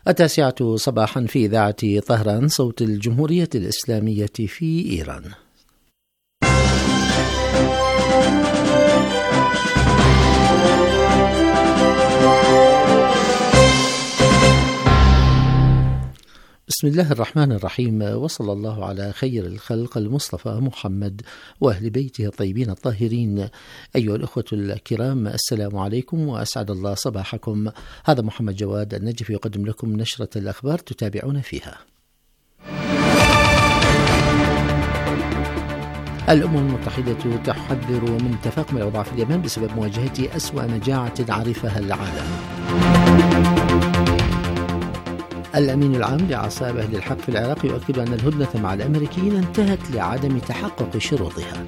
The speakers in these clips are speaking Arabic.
9:00 صباحا في إذاعة طهران صوت الجمهورية الإسلامية في إيران. بسم الله الرحمن الرحيم، وصلى الله على خير الخلق المصطفى محمد وأهل بيته الطيبين الطاهرين. أيها الأخوة الكرام، السلام عليكم وأسعد الله صباحكم. هذا محمد جواد النجف يقدم لكم نشرة الأخبار تتابعون فيها. الأمم المتحدة تحذر من تفاقم الأوضاع في اليمن بسبب مواجهة أسوأ مجاعة عرفها العالم. الأمين العام لأعصاب أهل الحق في العراق يؤكد أن الهدنة مع الأمريكيين انتهت لعدم تحقق شروطها.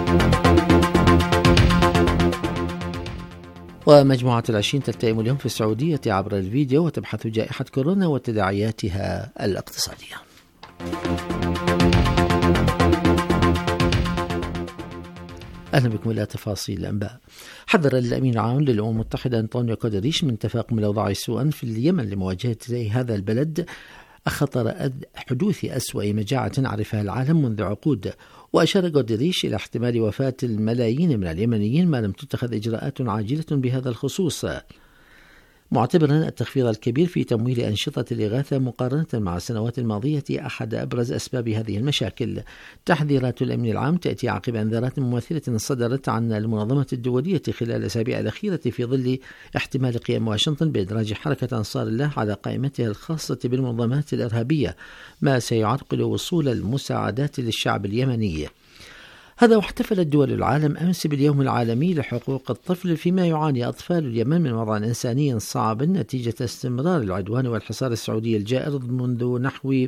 ومجموعة ال20 تلتئم اليوم في السعودية عبر الفيديو وتبحث جائحة كورونا وتداعياتها الاقتصادية. أهلا بكم إلى تفاصيل الأنباء. حذر الأمين العام للأمم المتحدة أنطونيو غوتيريش من تفاقم الأوضاع سوءا في اليمن لمواجهة هذا البلد خطر حدوث أسوأ مجاعة عرفها العالم منذ عقود. وأشار غوتيريش إلى احتمال وفاة الملايين من اليمنيين ما لم تتخذ إجراءات عاجلة بهذا الخصوص، معتبرا التخفيض الكبير في تمويل أنشطة الإغاثة مقارنة مع السنوات الماضية أحد أبرز أسباب هذه المشاكل. تحذيرات الأمن العام تأتي عقب أنذارات مماثلة صدرت عن المنظمة الدولية خلال الأسابيع الأخيرة في ظل احتمال قيام واشنطن بإدراج حركة أنصار الله على قائمتها الخاصة بالمنظمات الإرهابية، ما سيعرقل وصول المساعدات للشعب اليمني. هذا واحتفل الدول العالم أمس باليوم العالمي لحقوق الطفل، فيما يعاني أطفال اليمن من وضع إنساني صعب نتيجة استمرار العدوان والحصار السعودي الجائر منذ نحو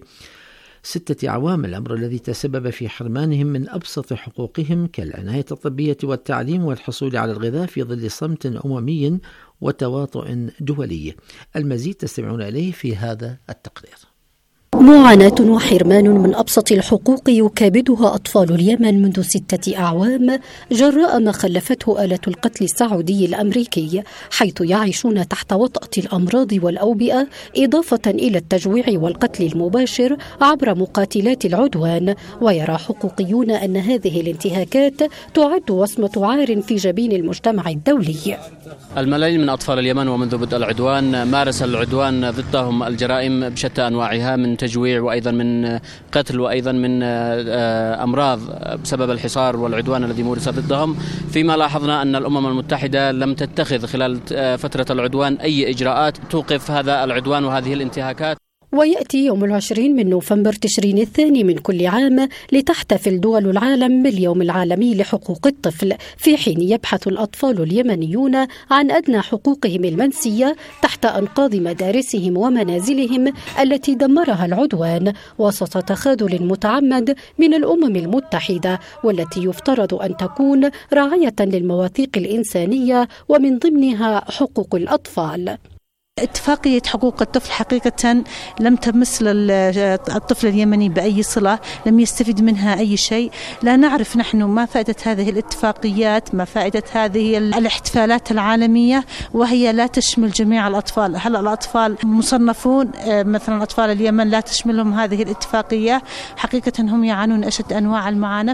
6 أعوام، الأمر الذي تسبب في حرمانهم من أبسط حقوقهم كالعناية الطبية والتعليم والحصول على الغذاء في ظل صمت أممي وتواطؤ دولي. المزيد تستمعون إليه في هذا التقرير. معاناة وحرمان من أبسط الحقوق يكابدها أطفال اليمن منذ 6 أعوام جراء ما خلفته آلة القتل السعودي الأمريكي، حيث يعيشون تحت وطأة الأمراض والأوبئة، إضافة إلى التجويع والقتل المباشر عبر مقاتلات العدوان. ويرى حقوقيون أن هذه الانتهاكات تعد وصمة عار في جبين المجتمع الدولي. الملايين من أطفال اليمن ومنذ بدء العدوان مارس العدوان ضدهم الجرائم بشتى أنواعها، من تجويع وأيضا من قتل وأيضا من أمراض بسبب الحصار والعدوان الذي مورس ضدهم. فيما لاحظنا أن الأمم المتحدة لم تتخذ خلال فترة العدوان أي إجراءات توقف هذا العدوان وهذه الانتهاكات. ويأتي يوم 20 من نوفمبر تشرين الثاني من كل عام لتحتفل دول العالم باليوم العالمي لحقوق الطفل، في حين يبحث الأطفال اليمنيون عن أدنى حقوقهم المنسية تحت أنقاض مدارسهم ومنازلهم التي دمرها العدوان، وسط تخاذل متعمد من الأمم المتحدة، والتي يفترض أن تكون راعية للمواثيق الإنسانية ومن ضمنها حقوق الأطفال. اتفاقية حقوق الطفل حقيقة لم تمس الطفل اليمني بأي صلة، لم يستفيد منها أي شيء. لا نعرف نحن ما فائدة هذه الاتفاقيات، ما فائدة هذه الاحتفالات العالمية وهي لا تشمل جميع الأطفال. هل الأطفال مصنفون؟ مثلا أطفال اليمن لا تشملهم هذه الاتفاقية، حقيقة هم يعانون أشد أنواع المعاناة.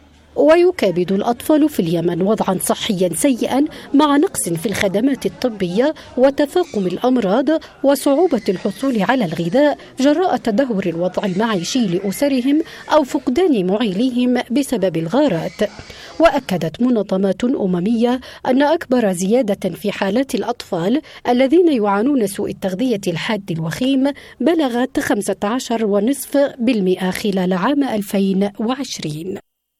ويكابد الأطفال في اليمن وضعا صحيا سيئا مع نقص في الخدمات الطبية وتفاقم الأمراض وصعوبة الحصول على الغذاء جراء تدهور الوضع المعيشي لأسرهم أو فقدان معيليهم بسبب الغارات. وأكدت منظمات أممية أن أكبر زيادة في حالات الأطفال الذين يعانون سوء التغذية الحاد الوخيم بلغت 15.5% خلال عام 2020.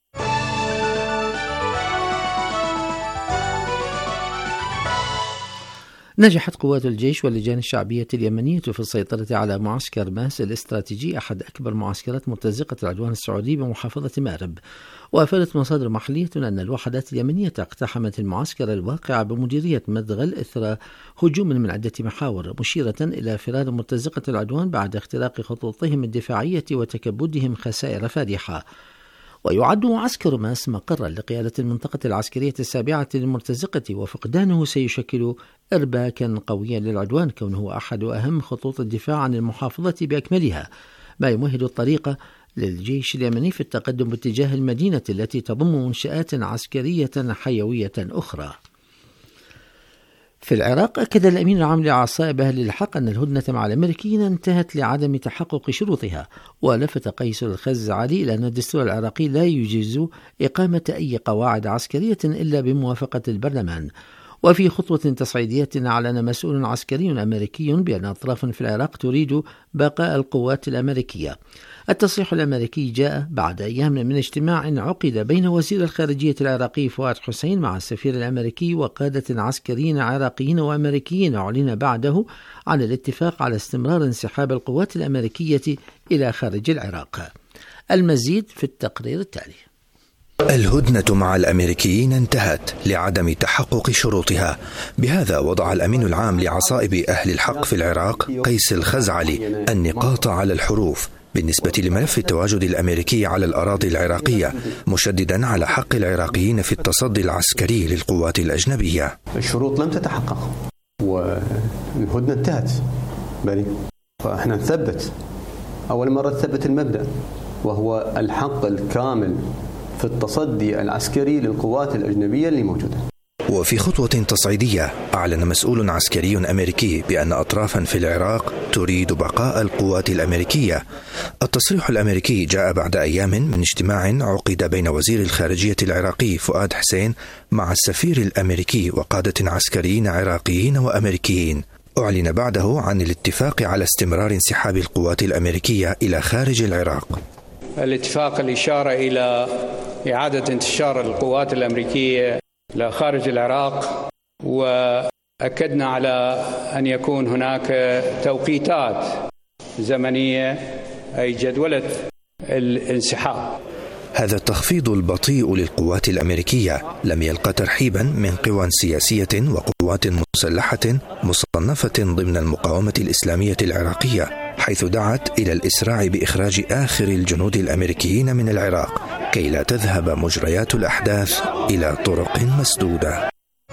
نجحت قوات الجيش واللجان الشعبية اليمنية في السيطرة على معسكر ماس الاستراتيجي، أحد أكبر معسكرات مرتزقة العدوان السعودي بمحافظة مأرب. وأفادت مصادر محلية أن الوحدات اليمنية اقتحمت المعسكر الواقع بمديرية مدغل إثر هجوم من عدة محاور، مشيرة إلى فرار مرتزقة العدوان بعد اختراق خطوطهم الدفاعية وتكبدهم خسائر فادحة. ويعد معسكر ماس مقرا لقيادة المنطقة العسكرية السابعة المرتزقة، وفقدانه سيشكل إرباكا قويا للعدوان، كونه أحد أهم خطوط الدفاع عن المحافظة بأكملها، ما يمهد الطريق للجيش اليمني في التقدم باتجاه المدينة التي تضم منشآت عسكرية حيوية أخرى. في العراق، أكد الأمين العام لعصائب أهل الحق أن الهدنة مع الأمريكيين انتهت لعدم تحقق شروطها، ولفت قيس الخزعلي إلى أن الدستور العراقي لا يجيز إقامة أي قواعد عسكرية إلا بموافقة البرلمان. وفي خطوة تصعيدية، أعلن مسؤول عسكري أمريكي بأن أطراف في العراق تريد بقاء القوات الأمريكية. التصريح الأمريكي جاء بعد أيام من اجتماع عقد بين وزير الخارجية العراقي فؤاد حسين مع السفير الأمريكي وقادة عسكريين عراقيين وأمريكيين، أعلن بعده عن الاتفاق على استمرار انسحاب القوات الأمريكية إلى خارج العراق. المزيد في التقرير التالي. الهدنة مع الأمريكيين انتهت لعدم تحقق شروطها. بهذا وضع الأمين العام لعصائب أهل الحق في العراق قيس الخزعلي النقاط على الحروف بالنسبة لملف التواجد الأمريكي على الأراضي العراقية، مشددا على حق العراقيين في التصدي العسكري للقوات الأجنبية. الشروط لم تتحقق والهدنة انتهت، فإحنا نثبت أول مرة نثبت المبدأ، وهو الحق الكامل في التصدي العسكري للقوات الأجنبية اللي موجودة. وفي خطوة تصعيدية، أعلن مسؤول عسكري أمريكي بأن أطرافا في العراق تريد بقاء القوات الأمريكية. التصريح الأمريكي جاء بعد أيام من اجتماع عقد بين وزير الخارجية العراقي فؤاد حسين مع السفير الأمريكي وقادة عسكريين عراقيين وأمريكيين. أعلن بعده عن الاتفاق على استمرار انسحاب القوات الأمريكية إلى خارج العراق. الاتفاق الإشارة إلى إعادة انتشار القوات الأمريكية إلى خارج العراق، وأكدنا على أن يكون هناك توقيتات زمنية أي جدولة الانسحاب. هذا التخفيض البطيء للقوات الأمريكية لم يلقى ترحيبا من قوى سياسية وقوات مسلحة مصنفة ضمن المقاومة الإسلامية العراقية، حيث دعت إلى الإسراع بإخراج آخر الجنود الأمريكيين من العراق كي لا تذهب مجريات الأحداث إلى طرق مسدودة.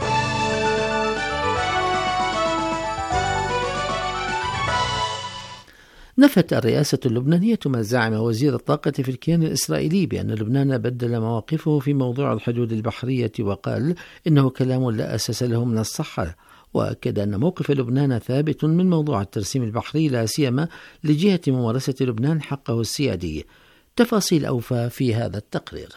نفت الرئاسة اللبنانية ما زعم وزير الطاقة في الكيان الإسرائيلي بأن لبنان بدل مواقفه في موضوع الحدود البحرية، وقال إنه كلام لا أساس له من الصحة، وأكد أن موقف لبنان ثابت من موضوع الترسيم البحري، لا سيما لجهة ممارسة لبنان حقه السيادي. تفاصيل أوفى في هذا التقرير.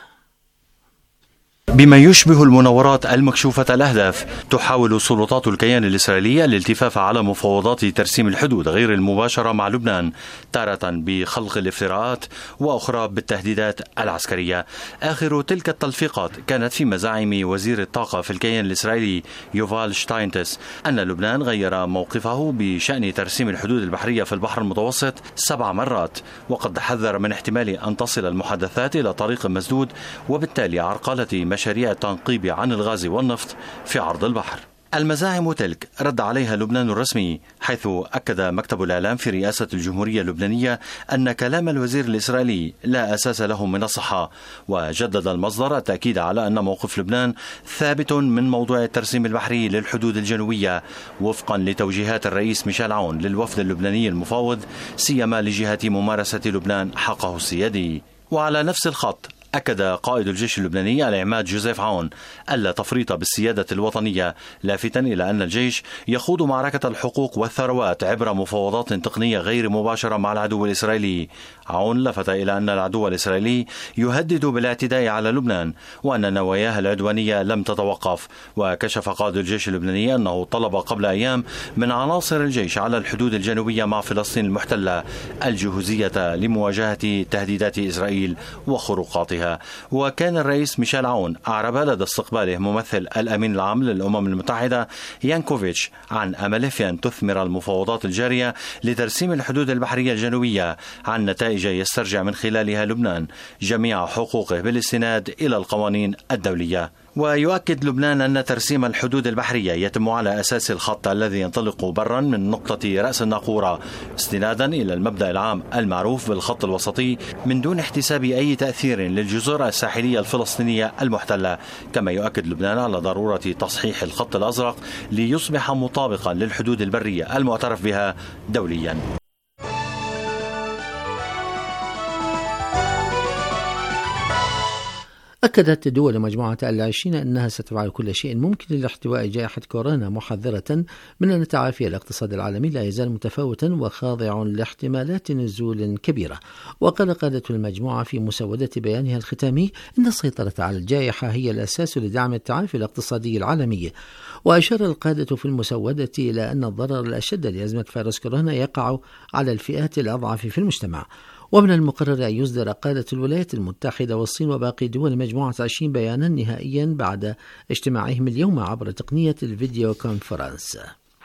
بما يشبه المناورات المكشوفة الأهداف، تحاول سلطات الكيان الإسرائيلي الالتفاف على مفاوضات ترسيم الحدود غير المباشرة مع لبنان، تارة بخلق الافتراءات وأخرى بالتهديدات العسكرية. آخر تلك التلفيقات كانت في مزاعم وزير الطاقة في الكيان الإسرائيلي يوفال شتاينتس أن لبنان غير موقفه بشأن ترسيم الحدود البحرية في البحر المتوسط 7 مرات، وقد حذر من احتمال أن تصل المحادثات إلى طريق مسدود، وبالتالي عرقلة مشاريع التنقيب عن الغاز والنفط في عرض البحر. المزاعم تلك رد عليها لبنان الرسمي، حيث أكد مكتب الإعلام في رئاسة الجمهورية اللبنانية أن كلام الوزير الإسرائيلي لا أساس له من الصحة، وجدد المصدر التأكيد على أن موقف لبنان ثابت من موضوع الترسيم البحري للحدود الجنوبية وفقا لتوجيهات الرئيس ميشيل عون للوفد اللبناني المفاوض، سيما لجهة ممارسة لبنان حقه السيادي. وعلى نفس الخط أكد قائد الجيش اللبناني العماد جوزيف عون ألا تفريط بالسيادة الوطنية، لافتا إلى أن الجيش يخوض معركة الحقوق والثروات عبر مفاوضات تقنية غير مباشرة مع العدو الإسرائيلي. عون لفت إلى أن العدو الإسرائيلي يهدد بالاعتداء على لبنان، وأن نواياه العدوانية لم تتوقف. وكشف قائد الجيش اللبناني أنه طلب قبل أيام من عناصر الجيش على الحدود الجنوبية مع فلسطين المحتلة الجهوزية لمواجهة تهديدات إسرائيل وخروقاتها. وكان الرئيس ميشيل عون أعرب لدى استقباله ممثل الأمين العام للأمم المتحدة يانكوفيتش عن أمله في أن تثمر المفاوضات الجارية لترسيم الحدود البحرية الجنوبية عن نتائج يسترجع من خلالها لبنان جميع حقوقه بالاستناد إلى القوانين الدولية. ويؤكد لبنان أن ترسيم الحدود البحرية يتم على أساس الخط الذي ينطلق برا من نقطة رأس الناقورة استنادا إلى المبدأ العام المعروف بالخط الوسطي من دون احتساب أي تأثير للجزر الساحلية الفلسطينية المحتلة. كما يؤكد لبنان على ضرورة تصحيح الخط الأزرق ليصبح مطابقا للحدود البرية المعترف بها دوليا. أكدت دول مجموعة ال20 أنها ستفعل كل شيء ممكن لاحتواء جائحة كورونا، محذرة من أن تعافي الاقتصاد العالمي لا يزال متفاوتا وخاضع لاحتمالات نزول كبيرة. وقال قادة المجموعة في مسودة بيانها الختامي أن السيطرة على الجائحة هي الأساس لدعم التعافي الاقتصادي العالمي. وأشار القادة في المسودة إلى أن الضرر الأشد لأزمة فيروس كورونا يقع على الفئات الأضعف في المجتمع. ومن المقرر أن يصدر قادة الولايات المتحدة والصين وباقي دول مجموعة 20 بيانا نهائيا بعد اجتماعهم اليوم عبر تقنية الفيديو كونفرنس.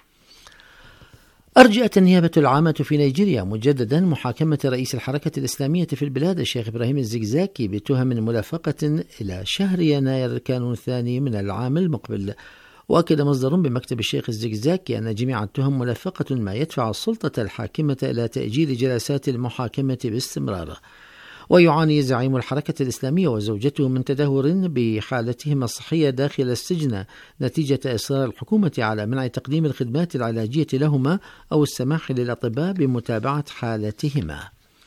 أرجأت النيابة العامة في نيجيريا مجددا محاكمة رئيس الحركة الإسلامية في البلاد الشيخ إبراهيم الزقزاقي بتهم ملافقة إلى شهر يناير كانون الثاني من العام المقبل. وأكد مصدر بمكتب الشيخ الزقزاقي أن جميع التهم ملفقة ما يدفع السلطة الحاكمة إلى تأجيل جلسات المحاكمة باستمرار. ويعاني زعيم الحركة الإسلامية وزوجته من تدهور بحالتهما الصحية داخل السجن نتيجة إصرار الحكومة على منع تقديم الخدمات العلاجية لهما أو السماح للأطباء بمتابعة حالتهما.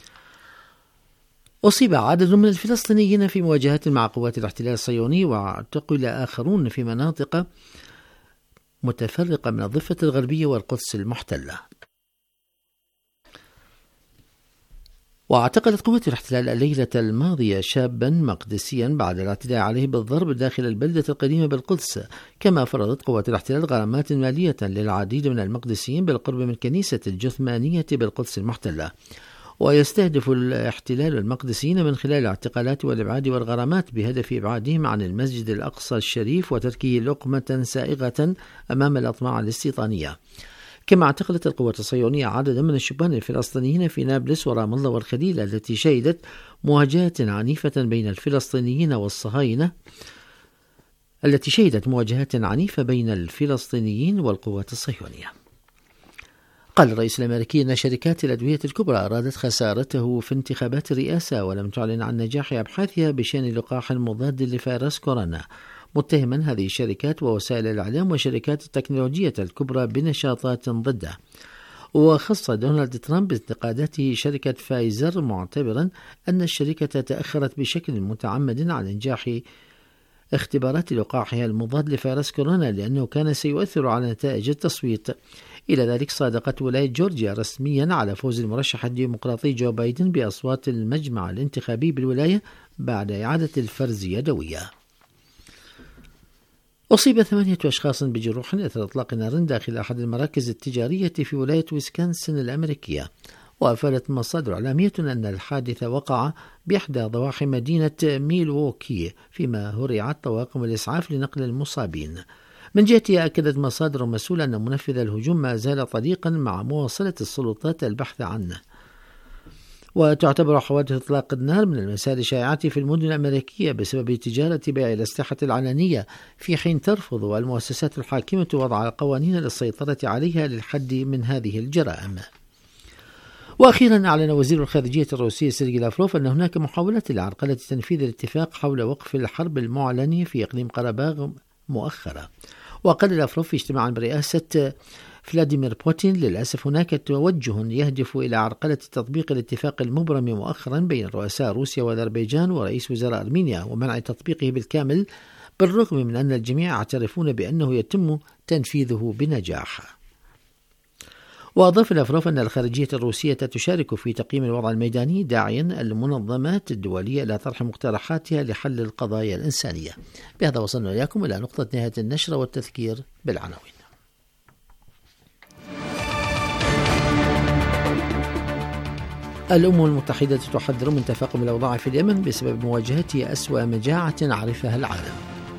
أصيب عدد من الفلسطينيين في مواجهات مع قوات الاحتلال الصهيوني، واعتقل آخرون في مناطق متفرقة من الضفة الغربية والقدس المحتلة. واعتقلت قوات الاحتلال الليلة الماضية شابا مقدسيا بعد الاعتداء عليه بالضرب داخل البلدة القديمة بالقدس. كما فرضت قوات الاحتلال غرامات مالية للعديد من المقدسيين بالقرب من كنيسة الجثمانية بالقدس المحتلة. ويستهدف الاحتلال المقدسيين من خلال الاعتقالات والإبعاد والغرامات بهدف إبعادهم عن المسجد الأقصى الشريف وتركه لقمة سائغة أمام الأطماع الاستيطانية. كما اعتقلت القوات الصهيونية عددا من الشبان الفلسطينيين في نابلس ورام الله والخليل التي شهدت مواجهات عنيفة بين الفلسطينيين والصهاينة بين الفلسطينيين والقوات الصهيونية. قال الرئيس الأمريكي أن شركات الأدوية الكبرى أرادت خسارته في انتخابات الرئاسة ولم تعلن عن نجاح أبحاثها بشأن لقاح مضاد لفيروس كورونا، متهما هذه الشركات ووسائل الإعلام وشركات التكنولوجيا الكبرى بنشاطات ضده. وخص دونالد ترامب بانتقاداته شركة فايزر معتبرا أن الشركة تأخرت بشكل متعمد عن إنجاح اختبارات لقاحها المضاد لفيروس كورونا لأنه كان سيؤثر على نتائج التصويت. إلى ذلك صادقت ولاية جورجيا رسميا على فوز المرشح الديمقراطي جو بايدن بأصوات المجمع الانتخابي بالولاية بعد إعادة الفرز يدوية. أصيب 8 أشخاص بجروح إثر إطلاق نار داخل أحد المراكز التجارية في ولاية ويسكونسن الأمريكية. وأفادت مصادر إعلامية أن الحادث وقع بإحدى ضواحي مدينة ميلووكي فيما هرعت طواقم الإسعاف لنقل المصابين. من جهتها أكدت مصادر مسؤولة أن منفذ الهجوم ما زال طليقا مع مواصلة السلطات البحث عنه. وتعتبر حوادث إطلاق النار من المسائل الشائعة في المدن الأمريكية بسبب تجارة بيع الأسلحة العلنية، في حين ترفض المؤسسات الحاكمة وضع القوانين للسيطرة عليها للحد من هذه الجرائم. وأخيرا أعلن وزير الخارجية الروسي سيرجي لافروف أن هناك محاولات لعرقلة تنفيذ الاتفاق حول وقف الحرب المعلن في إقليم قرباغ مؤخرا. وقال لافروف في اجتماع برئاسة فلاديمير بوتين: للأسف هناك توجه يهدف إلى عرقلة تطبيق الاتفاق المبرم مؤخرا بين رؤساء روسيا وأذربيجان ورئيس وزراء أرمينيا ومنع تطبيقه بالكامل، بالرغم من أن الجميع يعترفون بأنه يتم تنفيذه بنجاح. وأضاف لافروف أن الخارجية الروسية تشارك في تقييم الوضع الميداني، داعيا المنظمات الدولية إلى طرح مقترحاتها لحل القضايا الإنسانية. بهذا وصلنا إليكم إلى نقطة نهاية النشرة والتذكير بالعناوين. الأمم المتحدة تحذر من تفاقم الأوضاع في اليمن بسبب مواجهة أسوأ مجاعة عرفها العالم.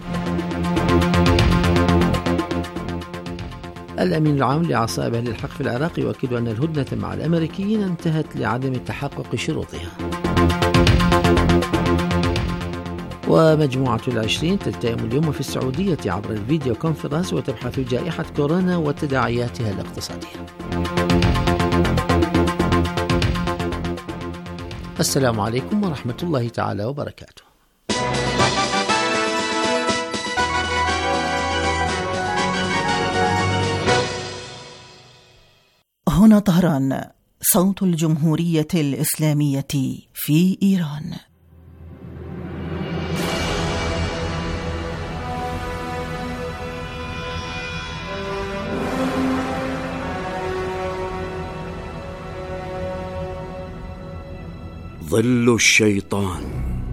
الأمين العام لعصائب أهل الحق في العراق يؤكد أن الهدنة مع الأمريكيين انتهت لعدم تحقق شروطها. ومجموعة ال20 تلتئم اليوم في السعودية عبر الفيديو كونفرنس وتبحث جائحة كورونا وتداعياتها الاقتصادية. السلام عليكم ورحمة الله تعالى وبركاته. هنا طهران، صوت الجمهورية الإسلامية في إيران. ظل الشيطان.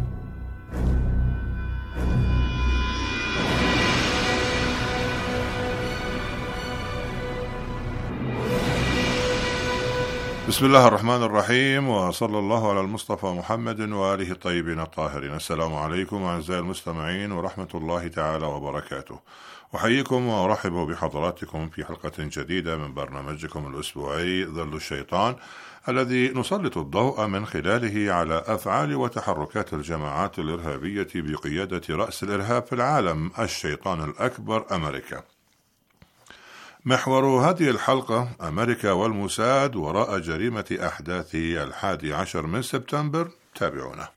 بسم الله الرحمن الرحيم، وصلى الله على المصطفى محمد وآله الطيبين الطاهرين. السلام عليكم أعزائي المستمعين ورحمة الله تعالى وبركاته. أحييكم وأرحب بحضراتكم في حلقة جديدة من برنامجكم الأسبوعي ظل الشيطان، الذي نسلط الضوء من خلاله على أفعال وتحركات الجماعات الإرهابية بقيادة رأس الإرهاب في العالم، الشيطان الأكبر أمريكا. محور هذه الحلقة أمريكا والموساد وراء جريمة أحداث 11 من سبتمبر. تابعونا.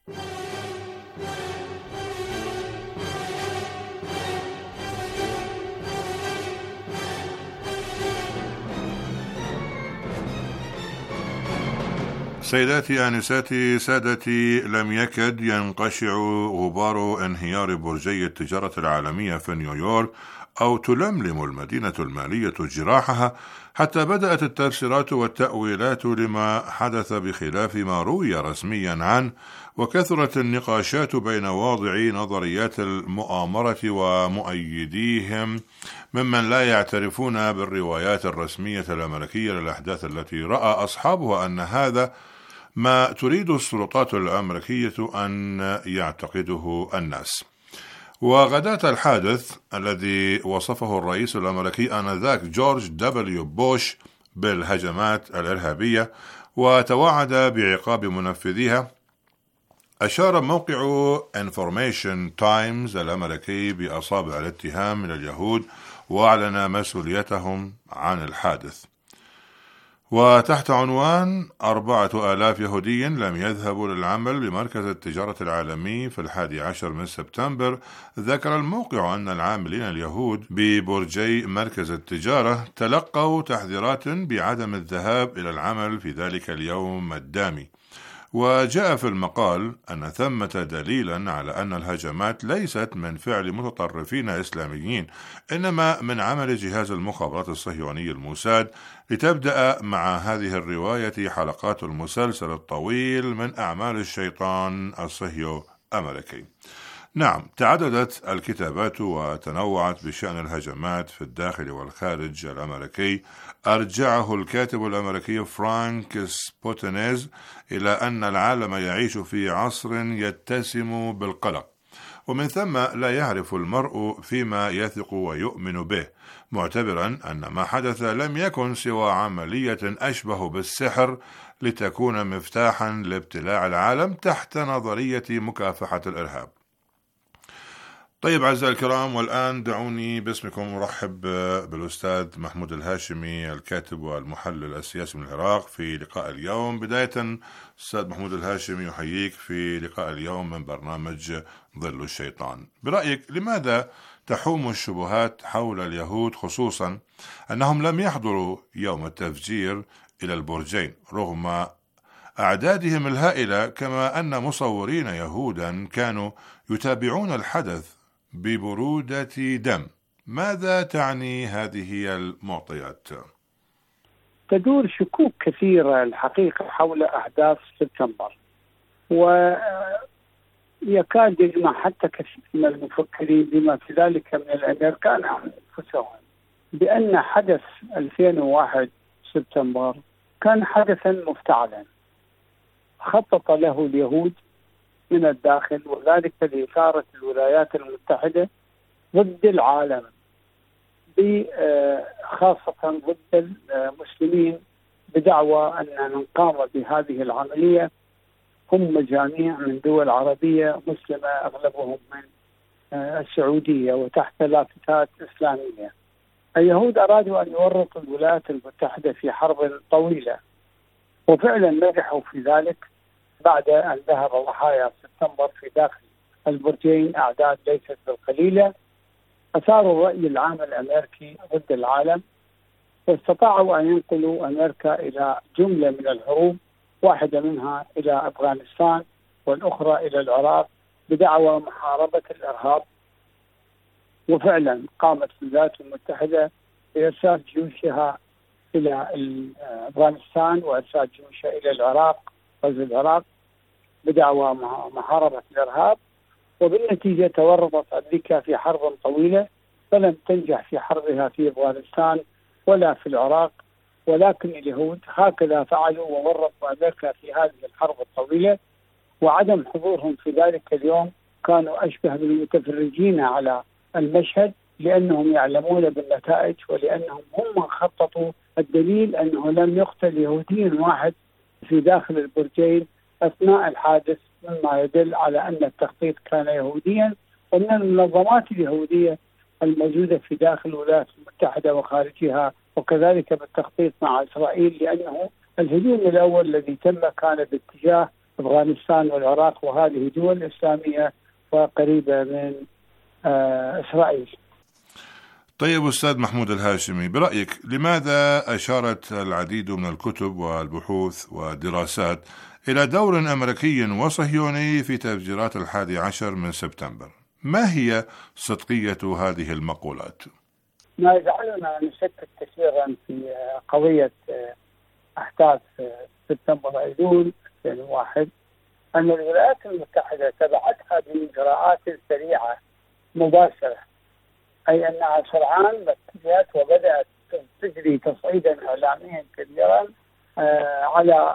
سيداتي آنساتي سادتي، لم يكد ينقشع غبار انهيار برجي التجارة العالمية في نيويورك أو تلملم المدينة المالية جراحها حتى بدأت التفسيرات والتأويلات لما حدث بخلاف ما روي رسميا عنه، وكثرت النقاشات بين واضعي نظريات المؤامرة ومؤيديهم ممن لا يعترفون بالروايات الرسمية الأمريكية للأحداث التي رأى أصحابها أن هذا ما تريد السلطات الأمريكية أن يعتقده الناس. وغداة الحادث الذي وصفه الرئيس الأمريكي آنذاك جورج دبليو بوش بالهجمات الإرهابية وتوعد بعقاب منفذيها، أشار موقع Information Times الأمريكي بأصابع الاتهام من اليهود وأعلن مسؤوليتهم عن الحادث. وتحت عنوان 4000 يهودي لم يذهبوا للعمل بمركز التجارة العالمي في 11 من سبتمبر، ذكر الموقع أن العاملين اليهود ببرجي مركز التجارة تلقوا تحذيرات بعدم الذهاب إلى العمل في ذلك اليوم الدامي. وجاء في المقال أن ثمة دليلا على أن الهجمات ليست من فعل متطرفين إسلاميين، إنما من عمل جهاز المخابرات الصهيوني الموساد، لتبدأ مع هذه الرواية حلقات المسلسل الطويل من أعمال الشيطان الصهيو أمريكي. نعم، تعددت الكتابات وتنوعت بشأن الهجمات في الداخل والخارج الأمريكي. أرجعه الكاتب الأمريكي فرانك سبوتينيز إلى أن العالم يعيش في عصر يتسم بالقلق، ومن ثم لا يعرف المرء فيما يثق ويؤمن به، معتبرا أن ما حدث لم يكن سوى عملية أشبه بالسحر لتكون مفتاحا لابتلاع العالم تحت نظرية مكافحة الإرهاب. طيب أعزائي الكرام، والآن دعوني باسمكم أرحب بالأستاذ محمود الهاشمي الكاتب والمحلل السياسي من العراق في لقاء اليوم. بداية أستاذ محمود الهاشمي، يحييك في لقاء اليوم من برنامج ظل الشيطان. برأيك لماذا تحوم الشبهات حول اليهود، خصوصا أنهم لم يحضروا يوم التفجير إلى البرجين رغم أعدادهم الهائلة، كما أن مصورين يهودا كانوا يتابعون الحدث ببرودة دم؟ ماذا تعني هذه المعطيات؟ تدور شكوك كثيرة الحقيقة حول أحداث سبتمبر، ويكاد يجمع حتى كثير من المفكرين بما في ذلك من الأمريكان عن أنفسهم بأن حدث 2001 سبتمبر كان حدثا مفتعلا خطط له اليهود من الداخل، وذلك لإثارة الولايات المتحدة ضد العالم، خاصة ضد المسلمين، بدعوى أن من قام بهذه العملية هم مجاميع من دول عربية مسلمة أغلبهم من السعودية وتحت لافتات إسلامية. اليهود أرادوا أن يورطوا الولايات المتحدة في حرب طويلة، وفعلا نجحوا في ذلك بعد أن ذهب ضحايا سبتمبر في داخل البرجين أعداد ليست بالقليلة. أثاروا الرأي العام الأمريكي ضد العالم، واستطاعوا أن ينقلوا أمريكا إلى جملة من الحروب، واحدة منها إلى أفغانستان والأخرى إلى العراق بدعوى محاربة الإرهاب. وفعلا قامت الولايات المتحدة بإرسال جيوشها إلى أفغانستان وإرسال جيوشها إلى العراق غزو العراق بدعوى محاربة الإرهاب، وبالنتيجة تورطت أمريكا في حرب طويلة فلم تنجح في حربها في أفغانستان ولا في العراق، ولكن اليهود هكذا فعلوا وورطوا أمريكا في هذه الحرب الطويلة، وعدم حضورهم في ذلك اليوم كانوا أشبه بالمتفرجين على المشهد، لأنهم يعلمون بالنتائج ولأنهم هم من خططوا. الدليل أنه لم يقتل يهودي واحد في داخل البرجين أثناء الحادث، مما يدل على أن التخطيط كان يهوديا، ومن المنظمات اليهودية الموجودة في داخل الولايات المتحدة وخارجها، وكذلك بالتخطيط مع إسرائيل، لأنه الهجوم الأول الذي تم كان باتجاه أفغانستان والعراق، وهذه دول إسلامية وقريبة من إسرائيل. طيب أستاذ محمود الهاشمي، برأيك لماذا أشارت العديد من الكتب والبحوث والدراسات إلى دور أمريكي وصهيوني في تفجيرات 11 من سبتمبر؟ ما هي صدقية هذه المقولات؟ ما يجعلنا نشكك كثيرا في قضية أحداث سبتمبر أيلول 2001 أن الولايات المتحدة تبعتها بإجراءات سريعة مباشرة، أي أنها سرعان اتجهت وبدأت تجري تصعيدا إعلاميا كبيرا على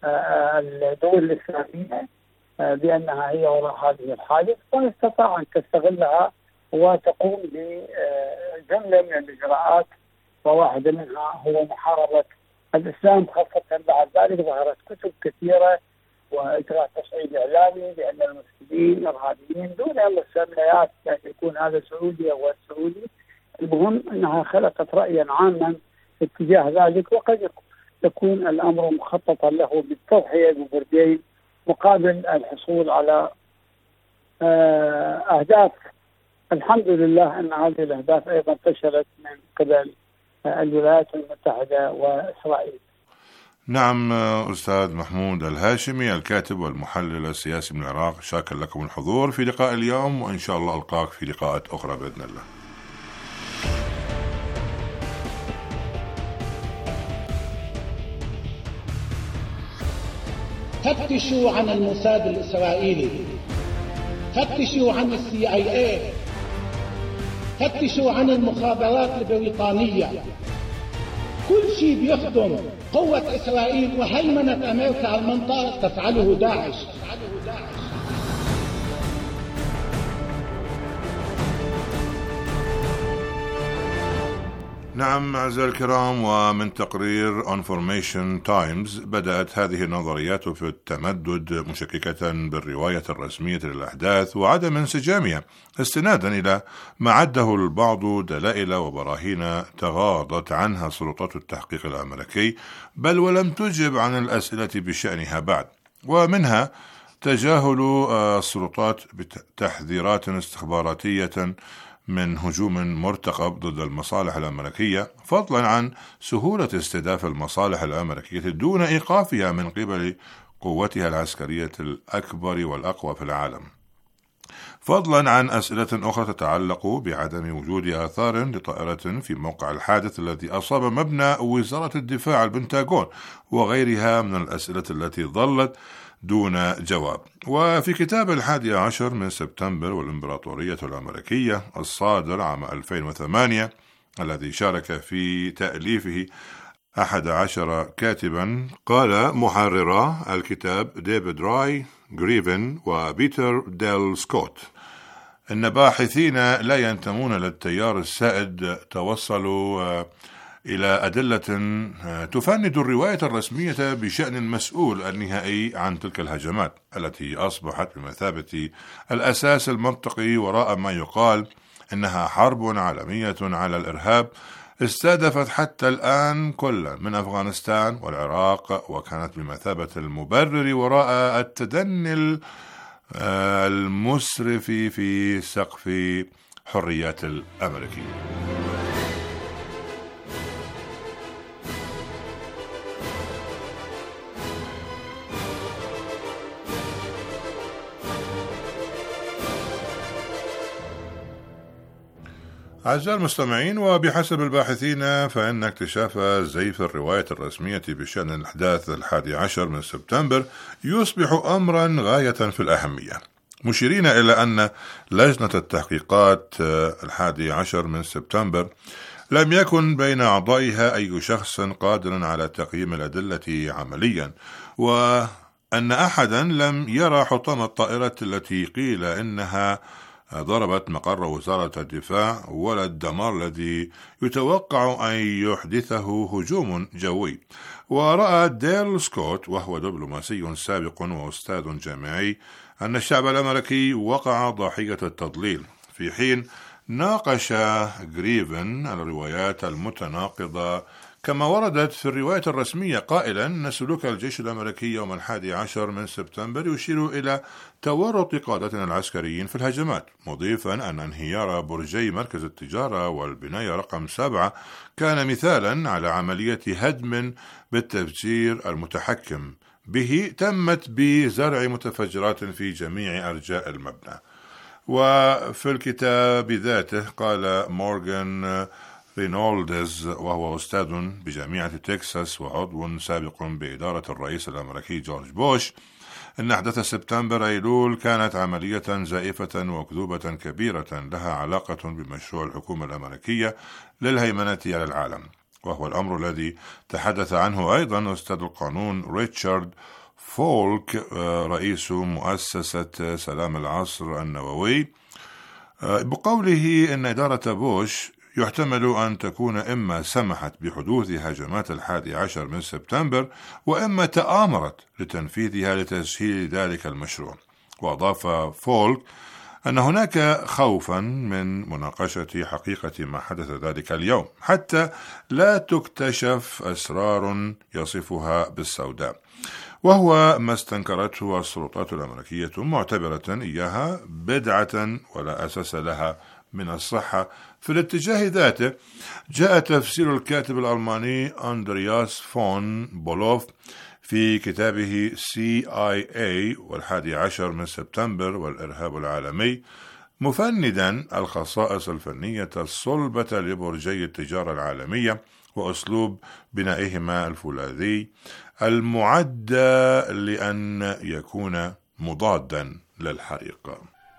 الدول الإسلامية بأنها هي وراء هذه الحادث، واستطاع أن تستغلها وتقوم بجملة من الإجراءات، وواحدة منها هو محاربة الإسلام، خاصة بعد ذلك ظهرت كتب كثيرة وإجراء تصعيد إعلامي بأن المسلمين إرهابيين دون مسميات، يعني يكون هذا سعودي أو غير سعودي. المهم أنها خلقت رأيا عاما اتجاه ذلك، وقد يكون الأمر مخططا له بالتضحية ببرجين مقابل الحصول على أهداف. الحمد لله أن هذه الأهداف أيضا فشلت من قبل الولايات المتحدة وإسرائيل. نعم أستاذ محمود الهاشمي، الكاتب والمحلل السياسي من العراق، شاكر لكم الحضور في لقاء اليوم، وإن شاء الله ألقاك في لقاءات أخرى بإذن الله. فتشوا عن الموساد الإسرائيلي، فتشوا عن CIA، فتشوا عن المخابرات البريطانية. كل شيء بيخدم قوة إسرائيل وهيمنة أمريكا على المنطقة تفعله داعش. نعم أعزائي الكرام، ومن تقرير Information Times بدأت هذه النظريات في التمدد مشككة بالرواية الرسمية للأحداث وعدم انسجامها، استنادا إلى ما عده البعض دلائل وبراهين تغاضت عنها سلطات التحقيق الأمريكي، بل ولم تجب عن الأسئلة بشأنها بعد، ومنها تجاهل السلطات بتحذيرات استخباراتية من هجوم مرتقب ضد المصالح الأمريكية، فضلا عن سهولة استهداف المصالح الأمريكية دون إيقافها من قبل قوتها العسكرية الأكبر والأقوى في العالم، فضلا عن أسئلة أخرى تتعلق بعدم وجود آثار لطائرة في موقع الحادث الذي أصاب مبنى وزارة الدفاع البنتاغون، وغيرها من الأسئلة التي ظلت دون جواب. وفي كتاب 11 من سبتمبر والإمبراطورية الأمريكية الصادر عام 2008 الذي شارك في تأليفه 11 كاتبا، قال محررا الكتاب ديفيد راي جريفن وبيتر ديل سكوت إن باحثين لا ينتمون للتيار السائد توصلوا إلى أدلة تفند الرواية الرسمية بشأن المسؤول النهائي عن تلك الهجمات التي أصبحت بمثابة الأساس المنطقي وراء ما يقال إنها حرب عالمية على الإرهاب استهدفت حتى الآن كل من أفغانستان والعراق، وكانت بمثابة المبرر وراء التدني المسرف في سقف حريات الأمريكية. أعزائي المستمعين، وبحسب الباحثين فإن اكتشاف زيف الرواية الرسمية بشأن الأحداث 11 من سبتمبر يصبح أمرا غاية في الأهمية، مشيرين إلى أن لجنة التحقيقات 11 من سبتمبر لم يكن بين أعضائها أي شخص قادر على تقييم الأدلة عمليا، وأن أحدا لم يرى حطام الطائرة التي قيل إنها ضربت مقر وزارة الدفاع ولا الدمار الذي يتوقع أن يحدثه هجوم جوي. ورأى ديل سكوت وهو دبلوماسي سابق وأستاذ جامعي أن الشعب الأمريكي وقع ضحية التضليل، في حين ناقش غريفن الروايات المتناقضة كما وردت في الرواية الرسمية، قائلا أن سلوك الجيش الأمريكي يوم 11 من سبتمبر يشير إلى تورط قادتنا العسكريين في الهجمات، مضيفا أن انهيار برجي مركز التجارة والبناية رقم 7 كان مثالا على عملية هدم بالتفجير المتحكم به تمت بزرع متفجرات في جميع أرجاء المبنى. وفي الكتاب ذاته قال مورغان رينولدز وهو أستاذ بجامعة تكساس وعضو سابق بإدارة الرئيس الأمريكي جورج بوش أن أحداث سبتمبر أيلول كانت عملية زائفة وأكذوبة كبيرة لها علاقة بمشروع الحكومة الأمريكية للهيمنة على العالم، وهو الأمر الذي تحدث عنه أيضا أستاذ القانون ريتشارد فولك رئيس مؤسسة سلام العصر النووي، بقوله أن إدارة بوش يحتمل أن تكون إما سمحت بحدوث هجمات 11 من سبتمبر وإما تآمرت لتنفيذها لتسهيل ذلك المشروع. وأضاف فولك أن هناك خوفا من مناقشة حقيقة ما حدث ذلك اليوم حتى لا تكتشف أسرار يصفها بالسوداء، وهو ما استنكرته السلطات الأمريكية معتبرة إياها بدعة ولا أساس لها من الصحة. في الاتجاه ذاته جاء تفسير الكاتب الألماني أندرياس فون بولوف في كتابه CIA وال11 من سبتمبر والإرهاب العالمي، مفندا الخصائص الفنية الصلبة لبرجي التجارة العالمية وأسلوب بنائهما الفولاذي المعد لأن يكون مضادا للحريق.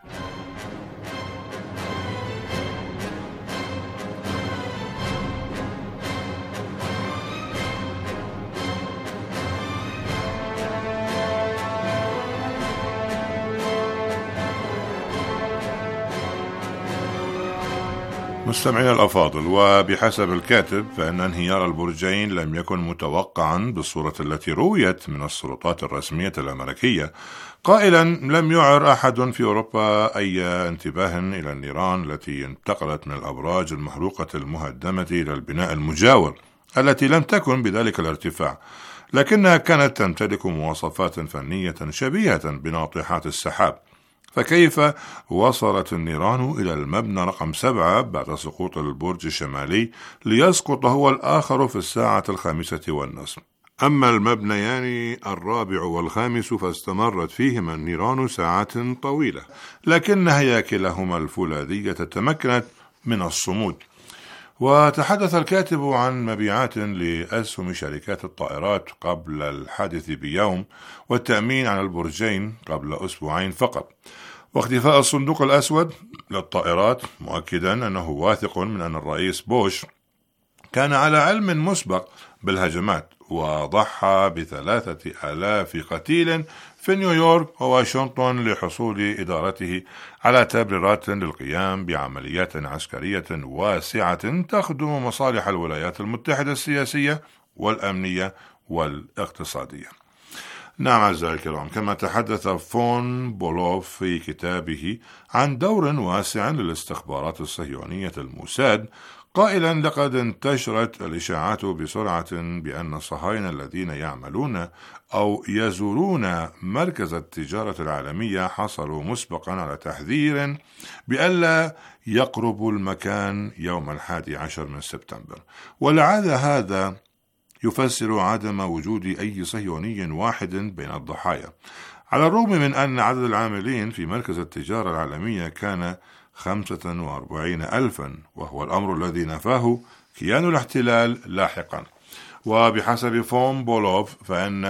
مستمعينا الأفاضل، وبحسب الكاتب فإن انهيار البرجين لم يكن متوقعا بالصورة التي رويت من السلطات الرسمية الأمريكية، قائلا لم يعر أحد في أوروبا أي انتباه إلى النيران التي انتقلت من الأبراج المحروقة المهدمة إلى البناء المجاور التي لم تكن بذلك الارتفاع، لكنها كانت تمتلك مواصفات فنية شبيهة بناطحات السحاب. فكيف وصلت النيران إلى المبنى رقم 7 بعد سقوط البرج الشمالي ليسقط هو الآخر في 5:05؟ أما المبنيان 4 و5 فاستمرت فيهما النيران ساعات طويلة، لكن هياكلهما الفولاذية تمكنت من الصمود. وتحدث الكاتب عن مبيعات لأسهم شركات الطائرات قبل الحادث بيوم والتأمين على البرجين قبل أسبوعين فقط، واختفاء الصندوق الأسود للطائرات، مؤكدا أنه واثق من أن الرئيس بوش كان على علم مسبق بالهجمات، وضحى ب3,000 قتيل في نيويورك وواشنطن لحصول إدارته على تبريرات للقيام بعمليات عسكرية واسعة تخدم مصالح الولايات المتحدة السياسية والأمنية والاقتصادية. نعم أعزائي الكرام، كما تحدث فون بولوف في كتابه عن دور واسع للاستخبارات الصهيونية الموساد، قائلا: لقد انتشرت الإشاعات بسرعة بأن الصهاينة الذين يعملون أو يزورون مركز التجارة العالمية حصلوا مسبقا على تحذير بألا يقربوا المكان يوم 11 من سبتمبر، ولعل هذا يفسر عدم وجود أي صهيوني واحد بين الضحايا، على الرغم من أن عدد العاملين في مركز التجارة العالمية كان 45,000، وهو الأمر الذي نفاه كيان الاحتلال لاحقا. وبحسب فون بولوف فإن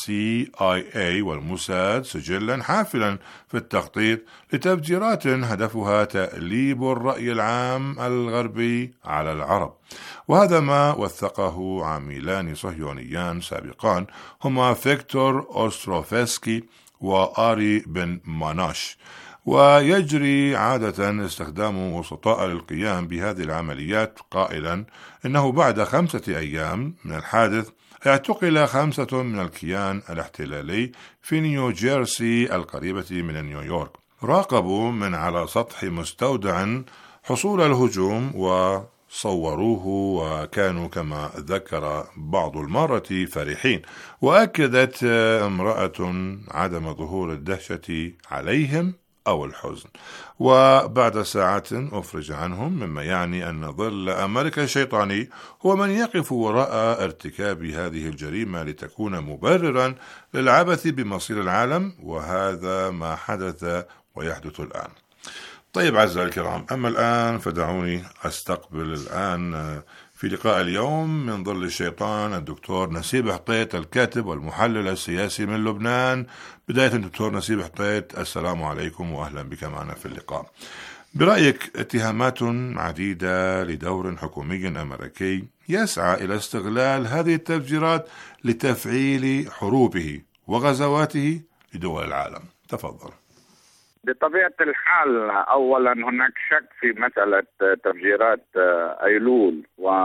للCIA والموساد سجلا حافلا في التخطيط لتفجيرات هدفها تأليب الرأي العام الغربي على العرب، وهذا ما وثقه عميلان صهيونيان سابقان هما فيكتور أوستروفسكي وآري بن ماناش. ويجري عادة استخدام وسطاء للقيام بهذه العمليات، قائلا إنه بعد 5 أيام من الحادث اعتقل 5 من الكيان الاحتلالي في نيوجيرسي القريبة من نيويورك. راقبوا من على سطح مستودع حصول الهجوم وصوروه، وكانوا كما ذكر بعض المرة فرحين. وأكدت امرأة عدم ظهور الدهشة عليهم أو الحزن، وبعد ساعات أفرج عنهم، مما يعني أن ظل أمريكا الشيطاني هو من يقف وراء ارتكاب هذه الجريمة لتكون مبررا للعبث بمصير العالم، وهذا ما حدث ويحدث الآن. طيب أعزائي الكرام، أما الآن فدعوني أستقبل الآن في لقاء اليوم من ظل الشيطان الدكتور نسيب حطيت، الكاتب والمحلل السياسي من لبنان. بداية دكتور نسيب حطيت، السلام عليكم وأهلا بك معنا في اللقاء. برأيك اتهامات عديدة لدور حكومي أمريكي يسعى إلى استغلال هذه التفجيرات لتفعيل حروبه وغزواته لدول العالم. تفضل. بطبيعة الحال أولا هناك شك في مسألة تفجيرات أيلول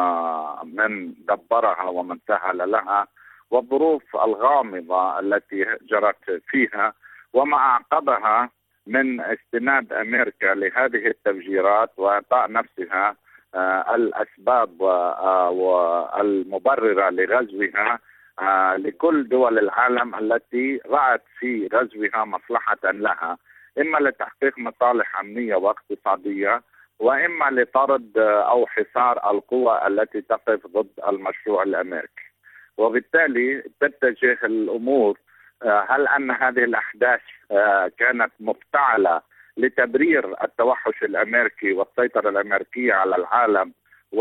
ومن دبرها ومن سهل لها، والظروف الغامضة التي جرت فيها، وما أعقبها من استناد أمريكا لهذه التفجيرات وإعطاء نفسها الأسباب والمبررة لغزوها لكل دول العالم التي رأت في غزوها مصلحة لها، إما لتحقيق مصالح أمنية واقتصادية، وإما لطرد أو حصار القوى التي تقف ضد المشروع الأمريكي. وبالتالي تتجه الأمور، هل أن هذه الأحداث كانت مفتعلة لتبرير التوحش الأمريكي والسيطرة الأمريكية على العالم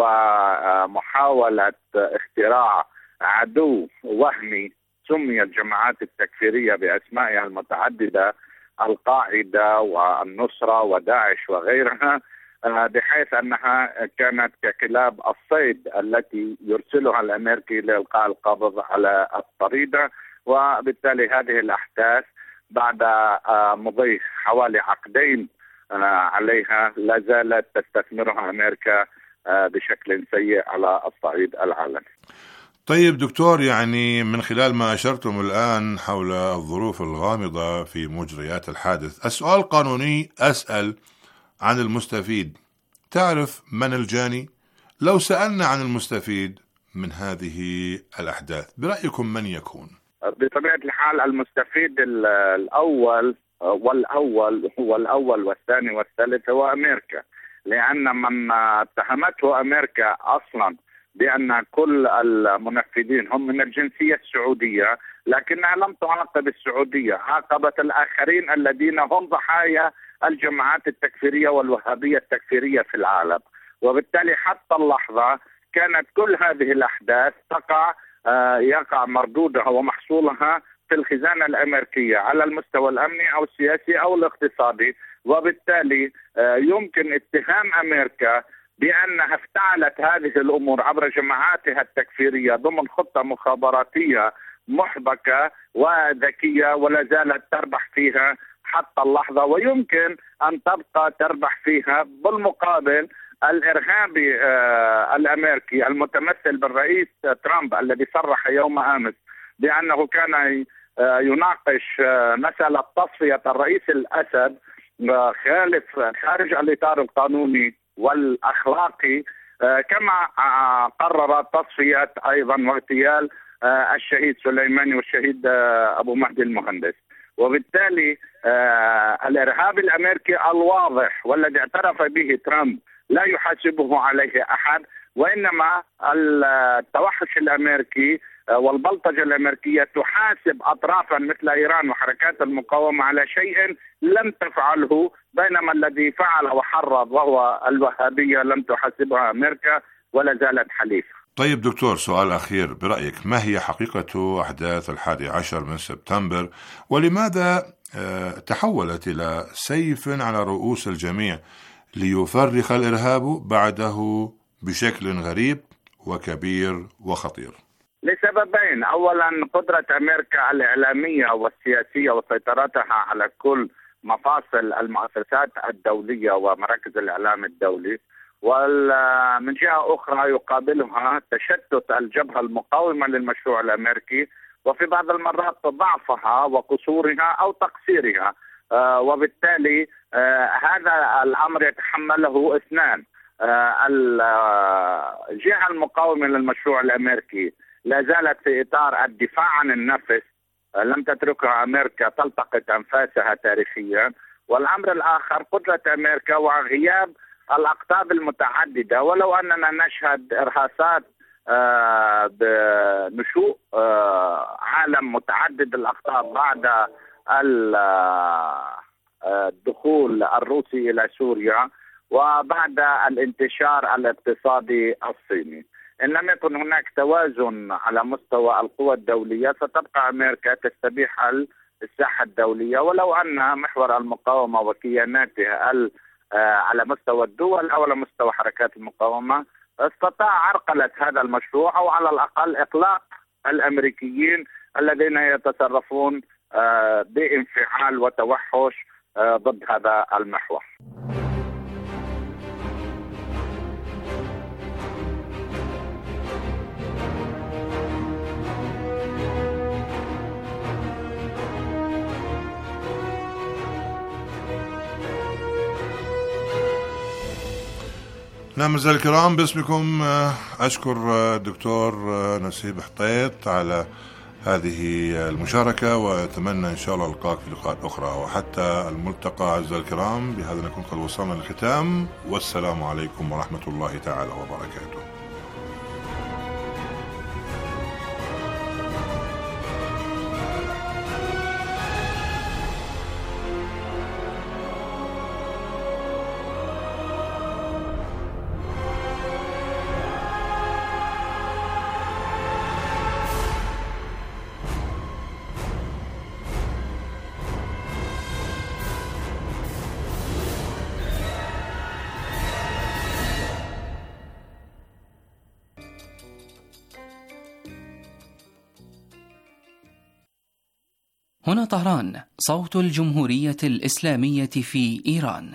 ومحاولة اختراع عدو وهمي سمي الجماعات التكفيرية بأسمائها المتعددة، القاعدة والنصرة وداعش وغيرها، بحيث أنها كانت ككلاب الصيد التي يرسلها الأمريكي لإلقاء القبض على الطريدة. وبالتالي هذه الأحداث بعد مضي حوالي عقدين عليها لا زالت تستثمرها أمريكا بشكل سيء على الصعيد العالمي. طيب دكتور، يعني من خلال ما أشرتم الآن حول الظروف الغامضة في مجريات الحادث، السؤال القانوني أسأل عن المستفيد. تعرف من الجاني؟ لو سألنا عن المستفيد من هذه الأحداث برأيكم من يكون؟ بطبيعة الحال المستفيد الأول والثاني والثالث هو أمريكا، لأن من اتهمته أمريكا أصلا بأن كل المنفذين هم من الجنسية السعودية، لكنها لم تعاقب السعودية، عاقبت الآخرين الذين هم ضحايا الجماعات التكفيرية والوهابية التكفيرية في العالم. وبالتالي حتى اللحظة كانت كل هذه الأحداث يقع مردودها ومحصولها في الخزانة الأمريكية على المستوى الأمني أو السياسي أو الاقتصادي. وبالتالي يمكن اتهام أمريكا بأنها افتعلت هذه الأمور عبر جماعاتها التكفيرية ضمن خطة مخابراتية محبكة وذكية، ولا زالت تربح فيها حتى اللحظة، ويمكن أن تبقى تربح فيها. بالمقابل الإرهابي الأمريكي المتمثل بالرئيس ترامب الذي صرح يوم أمس بأنه كان يناقش مسألة تصفية الرئيس الأسد خارج الإطار القانوني والأخلاقي، كما قرر تصفية أيضا واغتيال الشهيد سليماني والشهيد أبو مهدي المهندس. وبالتالي الإرهاب الأمريكي الواضح والذي اعترف به ترامب لا يحاسبه عليه أحد، وإنما التوحش الأمريكي والبلطجة الأمريكية تحاسب أطرافا مثل إيران وحركات المقاومة على شيء لم تفعله، بينما الذي فعل وحرض وهو الوهابية لم تحاسبها أمريكا ولا زالت حليفة. طيب دكتور، سؤال أخير برأيك، ما هي حقيقة أحداث 11 من سبتمبر، ولماذا تحولت إلى سيف على رؤوس الجميع ليفرخ الإرهاب بعده بشكل غريب وكبير وخطير؟ لسببين. أولا قدرة أمريكا الإعلامية والسياسية وسيطرتها على كل مفاصل المؤسسات الدولية ومراكز الإعلام الدولي، ومن جهة أخرى يقابلها تشتت الجبهة المقاومة للمشروع الأمريكي، وفي بعض المرات ضعفها وقصورها أو تقصيرها، وبالتالي هذا الأمر يتحمله اثنان. الجهة المقاومة للمشروع الأمريكي لا زالت في إطار الدفاع عن النفس، لم تتركها أمريكا تلتقط أنفاسها تاريخيا. والأمر الآخر قدرة أمريكا وغياب الأقطاب المتعددة، ولو أننا نشهد إرهاصات بنشوء عالم متعدد الأقطاب بعد الدخول الروسي إلى سوريا وبعد الانتشار الاقتصادي الصيني. إن لم يكن هناك توازن على مستوى القوى الدولية ستبقى أمريكا تستبيح الساحة الدولية، ولو أن محور المقاومة وكياناتها على مستوى الدول أو على مستوى حركات المقاومة استطاع عرقلة هذا المشروع، أو على الأقل إقلاق الأمريكيين الذين يتصرفون بانفعال وتوحش ضد هذا المحور. نعم مزال الكرام، باسمكم أشكر الدكتور نسيب حطيت على هذه المشاركة، وأتمنى إن شاء الله ألقاك في لقاءات أخرى، وحتى الملتقى. أعزائي الكرام، بهذا نكون قد وصلنا للختام، والسلام عليكم ورحمة الله تعالى وبركاته. هنا طهران، صوت الجمهورية الإسلامية في إيران.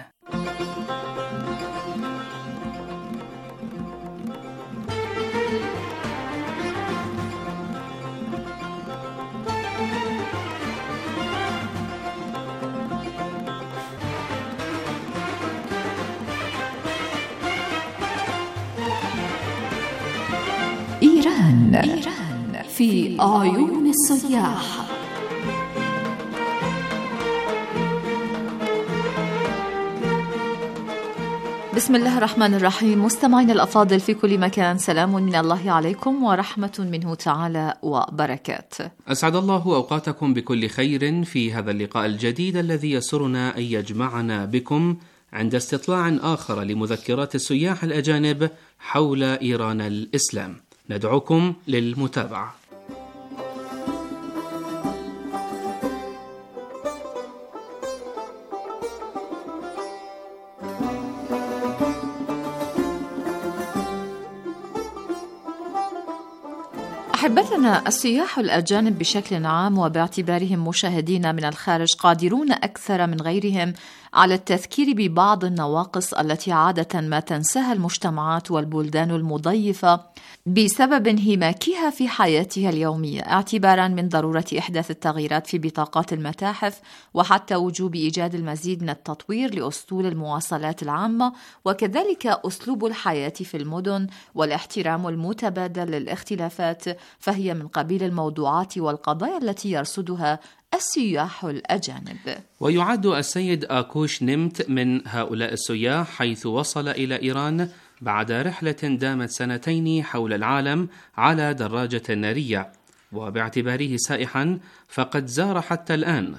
إيران في عيون السياح. بسم الله الرحمن الرحيم. مستمعين الأفاضل في كل مكان، سلام من الله عليكم ورحمة منه تعالى وبركاته. أسعد الله أوقاتكم بكل خير في هذا اللقاء الجديد الذي يسرنا أن يجمعنا بكم عند استطلاع آخر لمذكرات السياح الأجانب حول إيران الإسلام. ندعوكم للمتابعة. أحبتنا، السياح الأجانب بشكل عام وباعتبارهم مشاهدين من الخارج قادرون أكثر من غيرهم على التذكير ببعض النواقص التي عادة ما تنساها المجتمعات والبلدان المضيفة بسبب انهماكها في حياتها اليومية، اعتبارا من ضرورة إحداث التغييرات في بطاقات المتاحف وحتى وجوب إيجاد المزيد من التطوير لأسطول المواصلات العامة وكذلك أسلوب الحياة في المدن والاحترام المتبادل للاختلافات، فهي من قبيل الموضوعات والقضايا التي يرصدها السياح الأجانب. ويعد السيد آكوش نمت من هؤلاء السياح، حيث وصل إلى إيران بعد رحلة دامت 2 حول العالم على دراجة نارية، وباعتباره سائحا فقد زار حتى الآن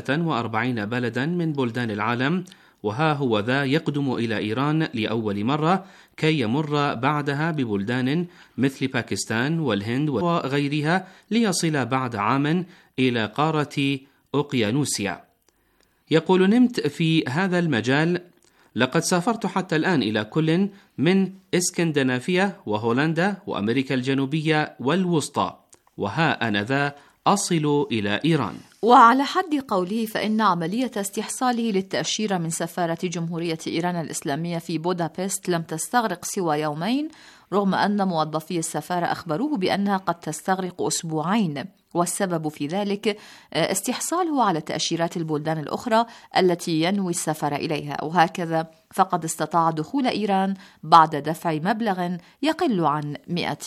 45 بلدا من بلدان العالم، وها هو ذا يقدم إلى إيران لأول مرة كي يمر بعدها ببلدان مثل باكستان والهند وغيرها ليصل بعد عام إلى قارة أوقيانوسيا. يقول نمت في هذا المجال: لقد سافرت حتى الآن إلى كل من اسكندنافيا وهولندا وأمريكا الجنوبية والوسطى، وها أنا ذا أصل إلى إيران. وعلى حد قوله فإن عملية استحصاله للتأشيرة من سفارة جمهورية إيران الإسلامية في بودابست لم تستغرق سوى يومين، رغم أن موظفي السفارة أخبروه بأنها قد تستغرق أسبوعين، والسبب في ذلك استحصاله على تأشيرات البلدان الأخرى التي ينوي السفر إليها، وهكذا فقد استطاع دخول إيران بعد دفع مبلغ يقل عن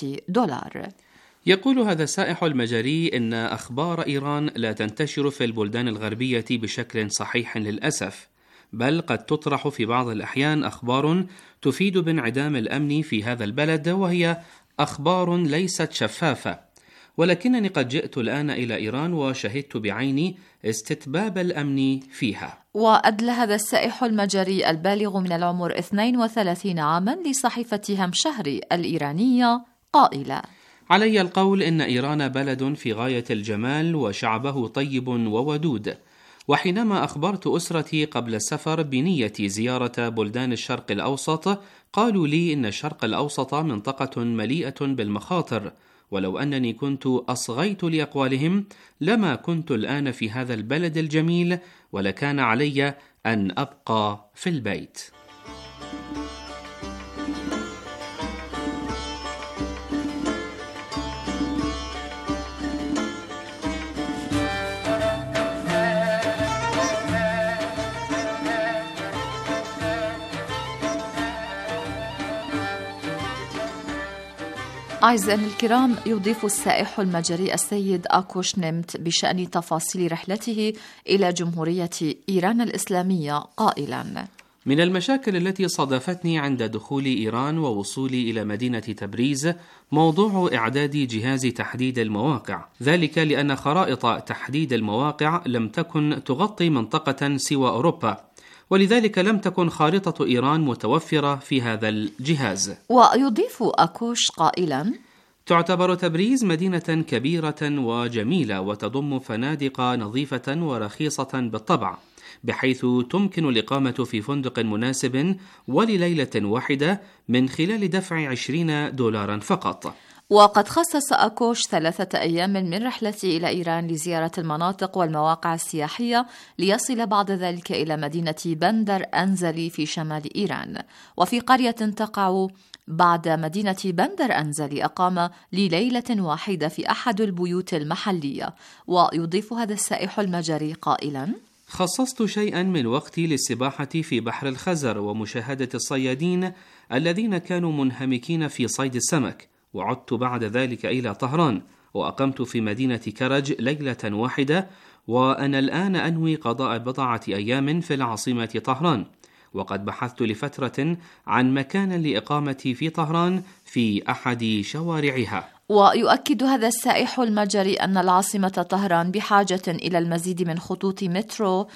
$100. يقول هذا السائح المجري إن أخبار إيران لا تنتشر في البلدان الغربية بشكل صحيح للأسف، بل قد تطرح في بعض الأحيان أخبار تفيد بانعدام الأمن في هذا البلد، وهي أخبار ليست شفافة. ولكنني قد جئت الآن إلى إيران وشهدت بعيني استتباب الأمن فيها. وأدلى هذا السائح المجري البالغ من العمر 32 عاما لصحيفة همشهري الإيرانية قائلا: علي القول إن إيران بلد في غاية الجمال وشعبه طيب وودود، وحينما أخبرت أسرتي قبل السفر بنية زيارة بلدان الشرق الأوسط قالوا لي إن الشرق الأوسط منطقة مليئة بالمخاطر، ولو أنني كنت أصغيت لأقوالهم لما كنت الآن في هذا البلد الجميل، ولكان علي أن أبقى في البيت. أعزائنا الكرام، يضيف السائح المجري السيد آكوش نمت بشأن تفاصيل رحلته إلى جمهورية إيران الإسلامية قائلا: من المشاكل التي صادفتني عند دخول إيران ووصولي إلى مدينة تبريز موضوع إعداد جهاز تحديد المواقع، ذلك لأن خرائط تحديد المواقع لم تكن تغطي منطقة سوى أوروبا، ولذلك لم تكن خارطة إيران متوفرة في هذا الجهاز. ويضيف أكوش قائلا: تعتبر تبريز مدينة كبيرة وجميلة وتضم فنادق نظيفة ورخيصة بالطبع، بحيث تمكن الإقامة في فندق مناسب ولليلة واحدة من خلال دفع $20 فقط. وقد خصص أكوش 3 أيام من رحلته إلى إيران لزيارة المناطق والمواقع السياحية، ليصل بعد ذلك إلى مدينة بندر أنزلي في شمال إيران، وفي قرية تقع بعد مدينة بندر أنزلي أقام لليلة واحدة في أحد البيوت المحلية. ويضيف هذا السائح المجري قائلا: خصصت شيئا من وقتي للسباحة في بحر الخزر ومشاهدة الصيادين الذين كانوا منهمكين في صيد السمك، وعدت بعد ذلك إلى طهران وأقمت في مدينة كرج ليلة واحدة، وأنا الآن أنوي قضاء 4 أيام في العاصمة طهران، وقد بحثت لفترة عن مكان لإقامتي في طهران في أحد شوارعها. ويؤكد هذا السائح المجري أن العاصمة طهران بحاجة إلى المزيد من خطوط مترو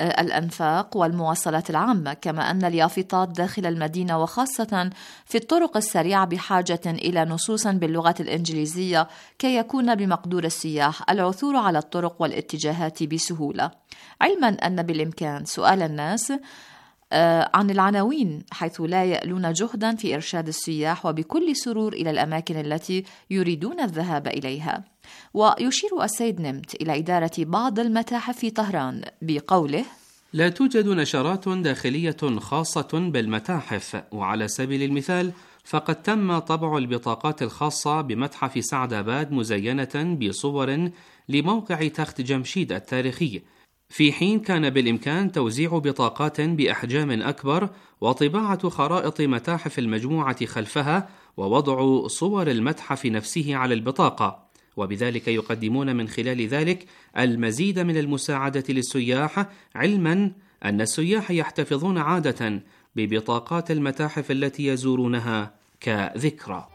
الأنفاق والمواصلات العامة، كما أن اليافطات داخل المدينة وخاصة في الطرق السريعة بحاجة إلى نصوص باللغة الإنجليزية كي يكون بمقدور السياح العثور على الطرق والاتجاهات بسهولة، علما أن بالإمكان سؤال الناس عن العناوين، حيث لا يألون جهدا في إرشاد السياح وبكل سرور إلى الأماكن التي يريدون الذهاب إليها. ويشير السيد نمت إلى إدارة بعض المتاحف في طهران بقوله: لا توجد نشرات داخلية خاصة بالمتاحف، وعلى سبيل المثال فقد تم طبع البطاقات الخاصة بمتحف سعداباد مزينة بصور لموقع تخت جمشيد التاريخي، في حين كان بالإمكان توزيع بطاقات بأحجام أكبر وطباعة خرائط متاحف المجموعة خلفها ووضع صور المتحف نفسه على البطاقة، وبذلك يقدمون من خلال ذلك المزيد من المساعدة للسياح، علما أن السياح يحتفظون عادة ببطاقات المتاحف التي يزورونها كذكرى.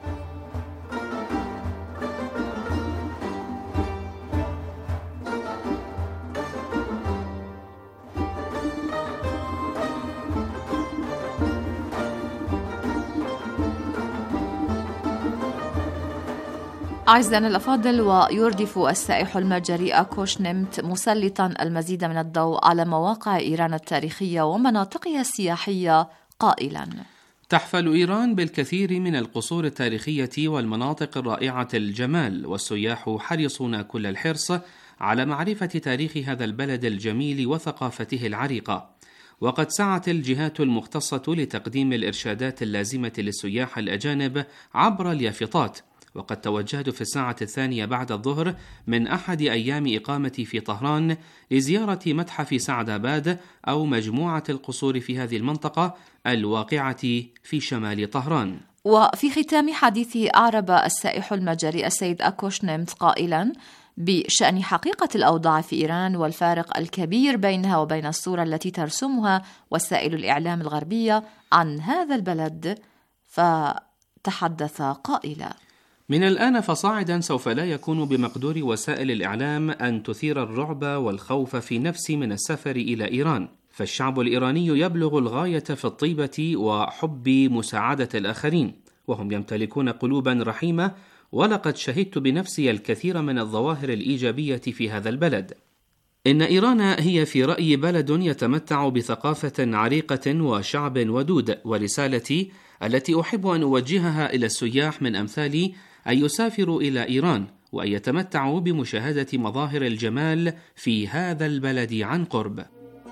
أعزائنا الأفاضل، ويردف السائح المجري أكوش نمت مسلطا المزيد من الضوء على مواقع إيران التاريخية ومناطقها السياحية قائلا: تحفل إيران بالكثير من القصور التاريخية والمناطق الرائعة الجمال، والسياح حريصون كل الحرص على معرفة تاريخ هذا البلد الجميل وثقافته العريقة. وقد سعت الجهات المختصة لتقديم الإرشادات اللازمة للسياح الأجانب عبر اليافطات. وقد توجهت في الساعة 2 بعد الظهر من أحد أيام إقامتي في طهران لزيارة متحف سعداباد أو مجموعة القصور في هذه المنطقة الواقعة في شمال طهران. وفي ختام حديثه أعرب السائح المجري السيد أكوش نمت قائلا بشأن حقيقة الأوضاع في إيران والفارق الكبير بينها وبين الصورة التي ترسمها وسائل الإعلام الغربية عن هذا البلد، فتحدث قائلا: من الآن فصاعدا سوف لا يكون بمقدور وسائل الإعلام أن تثير الرعب والخوف في نفسي من السفر إلى إيران، فالشعب الإيراني يبلغ الغاية في الطيبة وحب مساعدة الآخرين، وهم يمتلكون قلوبا رحيمة، ولقد شهدت بنفسي الكثير من الظواهر الإيجابية في هذا البلد. إن إيران هي في رأيي بلد يتمتع بثقافة عريقة وشعب ودود، ورسالتي التي أحب أن أوجهها إلى السياح من أمثالي أن يسافروا إلى إيران وأن يتمتعوا بمشاهدة مظاهر الجمال في هذا البلد عن قرب.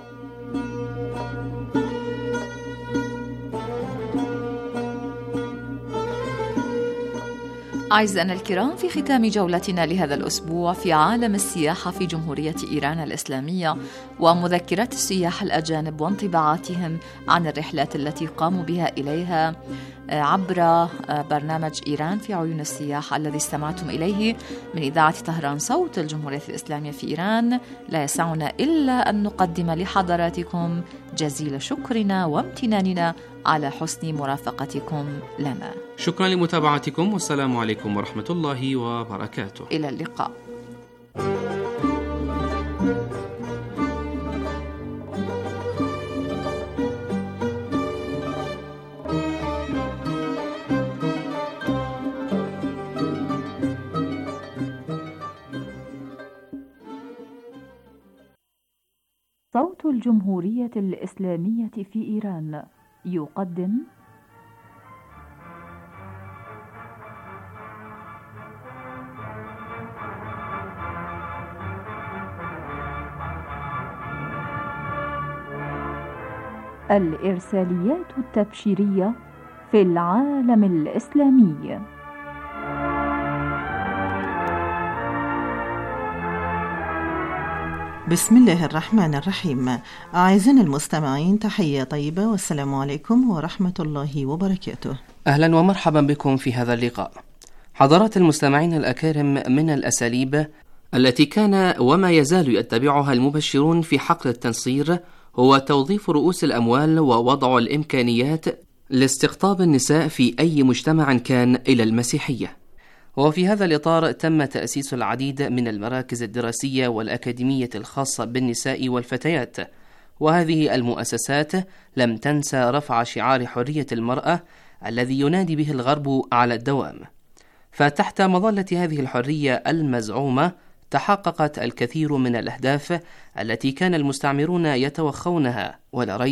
أعزائنا الكرام، في ختام جولتنا لهذا الأسبوع في عالم السياحة في جمهورية إيران الإسلامية ومذكرات السياح الأجانب وانطباعاتهم عن الرحلات التي قاموا بها إليها عبر برنامج إيران في عيون السياح الذي استمعتم إليه من إذاعة طهران صوت الجمهورية الإسلامية في إيران، لا يسعنا إلا أن نقدم لحضراتكم جزيل شكرنا وامتناننا على حسن مرافقتكم لنا. شكرا لمتابعتكم، والسلام عليكم ورحمة الله وبركاته. إلى اللقاء. صوت الجمهورية الإسلامية في إيران يقدم الإرساليات التبشيرية في العالم الإسلامي. بسم الله الرحمن الرحيم. أعزائنا المستمعين، تحية طيبة والسلام عليكم ورحمة الله وبركاته. أهلا ومرحبا بكم في هذا اللقاء. حضرات المستمعين الأكارم، من الأساليب التي كان وما يزال يتبعها المبشرون في حقل التنصير هو توظيف رؤوس الأموال ووضع الإمكانيات لاستقطاب النساء في أي مجتمع كان إلى المسيحية. وفي هذا الإطار تم تأسيس العديد من المراكز الدراسية والأكاديمية الخاصة بالنساء والفتيات، وهذه المؤسسات لم تنسى رفع شعار حرية المرأة الذي ينادي به الغرب على الدوام. فتحت مظلة هذه الحرية المزعومة تحققت الكثير من الأهداف التي كان المستعمرون يتوخونها، ولا ريب